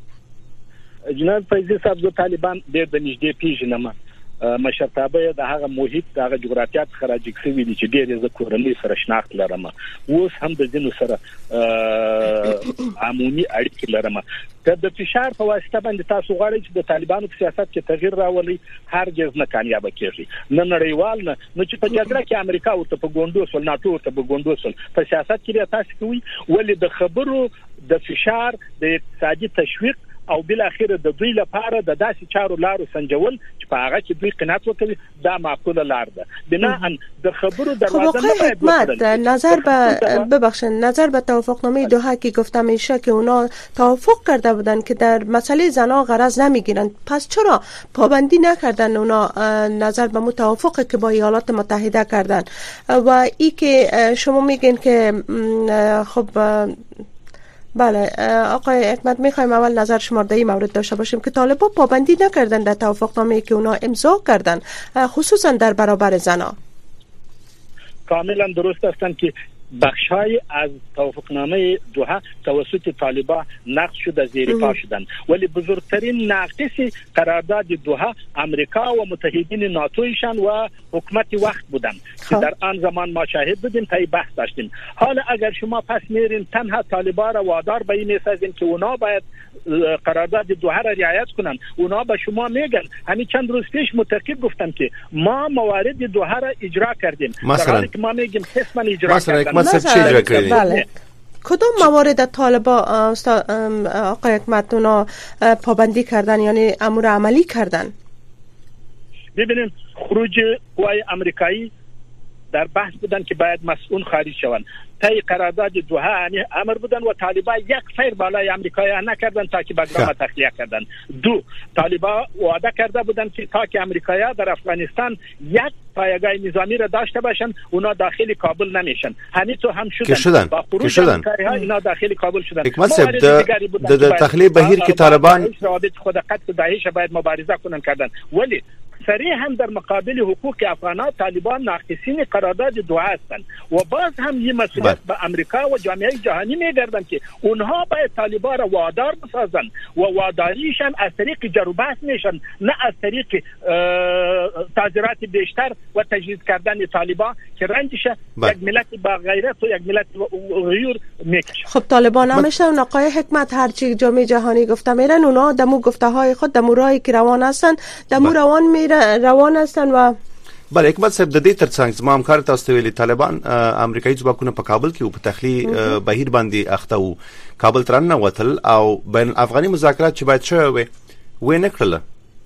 جناب فیضی صاحب د طالبان ډېر د نږدې پیژنم، مشرتابه د هغه محیط د هغه جغرافیات خراجي کوي چې ډېر ز کورنۍ سره شناخت لرم، اوس هم د جنو سره عمومي اړیکې لرم. د فشار په واسطه باندې تاسو غواړئ چې د طالبانو په سیاست کې تغییر راولي، هرگز نه کامیاب کیږي. نه نړیوال نه چې په جګړه کې امریکا ورته په ګوندو سول، ناتو ورته په ګوندو سول، په سیاست کې تاسو کوي ولې د خبرو د فشار د اقتصادي تشویق او بل اخر د دوی لپاره د داسې چارو لارو سنجول چې په هغه کې دوی قناعت وکړي دا معقوله لار ده. بناءً د خبرو دروازه نه باید حکومت نظر به توافقنامه دوحه که گفته میشه که اونا توافق کرده بودن که در مسئله زنا غرض نمیگیرن، پس چرا پابندی نکردن اونا نظر به مو توافقی که با ایالات متحده کردن؟ و ای که شما میگین که خب بله آقای حکمت، میخوایم اول نظر شما در این مورد داشته باشیم که طالبان پابندی نکردن در توافقنامه‌ای که اونا امضا کردن، خصوصا در برابر زنا. کاملا درست هستند که بخشای از توافقنامه دوحه توسط طالبان نقض شده، زیر پا شدن، ولی بزرگترین ناقص قرارداد دوحه امریکا و متحدین ناتویشان و حکومت وقت بودند که در آن زمان ما شاهد بودیم، تا بحث داشتیم. حالا اگر شما پس میرین تنها طالبان را وادار به این میسازین که اونا باید قرارداد دوحه را رعایت کنن، اونا به شما میگن همین چند روز پیش متقی گفتن که ما موارد دوحه را اجرا کردیم، در حالی که ما میگیم قسما اجرا کردن. بله. کدوم موارد طالبان آقای حکمت اونا پابندی کردن، یعنی امور عملی کردن؟ ببینید خروج قوای امریکایی در بحث بودن که باید مسئول خارج شوند، تای قرارداد دوحه یعنی امر بودن و طالبان یک فیر بالای امریکایی نکردن تا که بگرام تخلیه کردن. دو، طالبان وعده کرده بودن که تا که امریکایی در افغانستان یک پایگاه نظامی را داشته باشن اونا داخل کابل نمیشن، همین تو هم شدن. با خروج امریکایی اینا داخل کابل شدن. حکمت صاحب د تخلیه بهیر که طالبان روابط خود قطع داعش باید مبارزه کنن کردن، ولی صریحا در مقابل حقوق افغانان طالبان ناقصین قرارداد دوحه هستند و باز هم این مسئولیت به امریکا و جامعه جهانی میگردن که اونها باید طالبان را وادار بسازن و واداریشان از طریق جروبحث میشن، نه از طریق تاجرات بیشتر و تجهیز کردن طالبان که رنجش یک ملت با غیرت و یک ملت غیور میکشه. خب طالبان نمیشن آقای حکمت، هرچی جامعه جهانی گفته میرن اونا دمو گفته های خود دمو راهی که روان هستن دمو روان هستن. و بله حکمت صاحب د دې ترڅنګ زما همکار تاسو ویلي طالبان امریکایي ځواکونه په کابل کې په تخلیه بهیر باندې اخته وو، کابل ترنه وتل او بین افغاني مذاکرات چې باید شوي و نه کړل.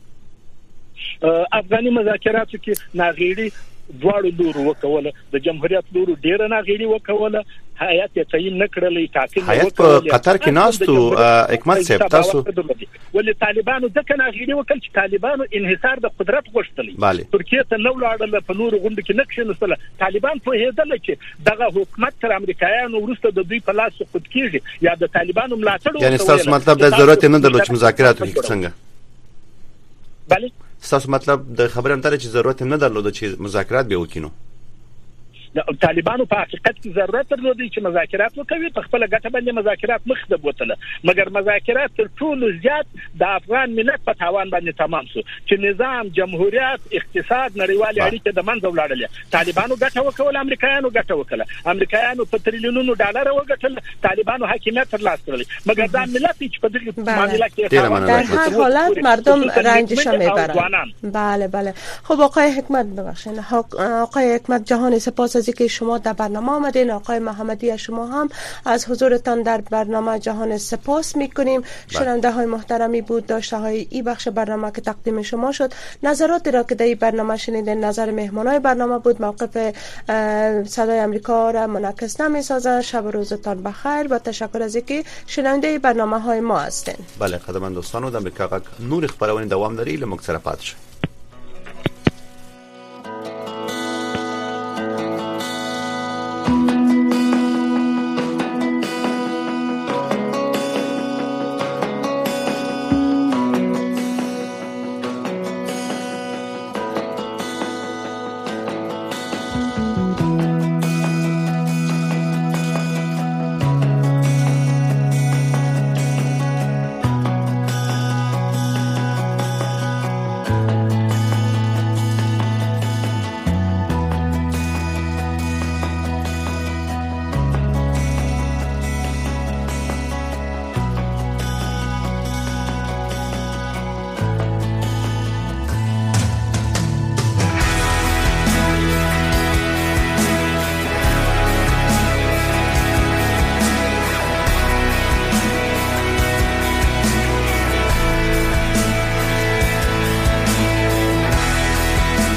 افغاني مذاکراتو کې ناغېړي دواړو لورو وکوله، د جمهوریت لورو ډیره ناغېړي وکوله، هیئت یې تعیین نه کړلې، ټاکنې هیئت په قطر کې ناستو. حکمت صاحب تاسو ولې طالبانو ځکه ناغېړي وکړ چې طالبانو انحصار د قدرت غوښتلی، ترکیه ته نو لاړل، په نورو غونډو کې نه کښېنستله. طالبان پوهېدل چې دغه حکومت تر امریکایانو وروسته د دوی په لاس سقوط کیږي یا د طالبانو ملاتړ. یعنی تاسو مطلب د ضرورت نه درلود چې مذاکرات وکړي څنګه؟ بله تاسو مطلب د خبرې هم چې ضرورت نه درلود چې مذاکرات به وکړي. طالبانو په حقیقت کې ضرورت درلود چې مذاکرات وکړي، په خپل ګټه باندې مذاکرات مخ ته بوتله، مګر مذاکرات تر ټولو زیات د افغان ملت په تاوان باندې تمام شو چې نظام، جمهوریت، اقتصاد، نړیوالې اړیکې د منځه ولاړلې. طالبانو ګټه وکړه، امریکایانو ګټه وکړه، امریکایانو په تریلیونونو ډالر وګټل، طالبانو حاکمیت ترلاسه کړل، مګر دا ملت چې په دغه معاملې کې در هر حالت مردم رنجش میبرن. بله. خب آقای حکمت ببخشید، آقای حکمت جهان سپاس از اینکه شما در برنامه آمدین. آقای محمدی شما هم از حضورتان در برنامه جهان سپاس میکنیم. شنونده های محترمی بود داشته های این بخش برنامه که تقدیم شما شد. نظراتی را که در این برنامه شنیدین نظر مهمانای برنامه بود. موقف صدای امریکا را منعکس نمیسازد. شب و روزتان بخیر و تشکر از اینکه شنونده برنامه های ما هستین. بله قدرمن دوستانو د امریکا غږ نور خبرونه دوام لري، له موږ سره پاتې شئ.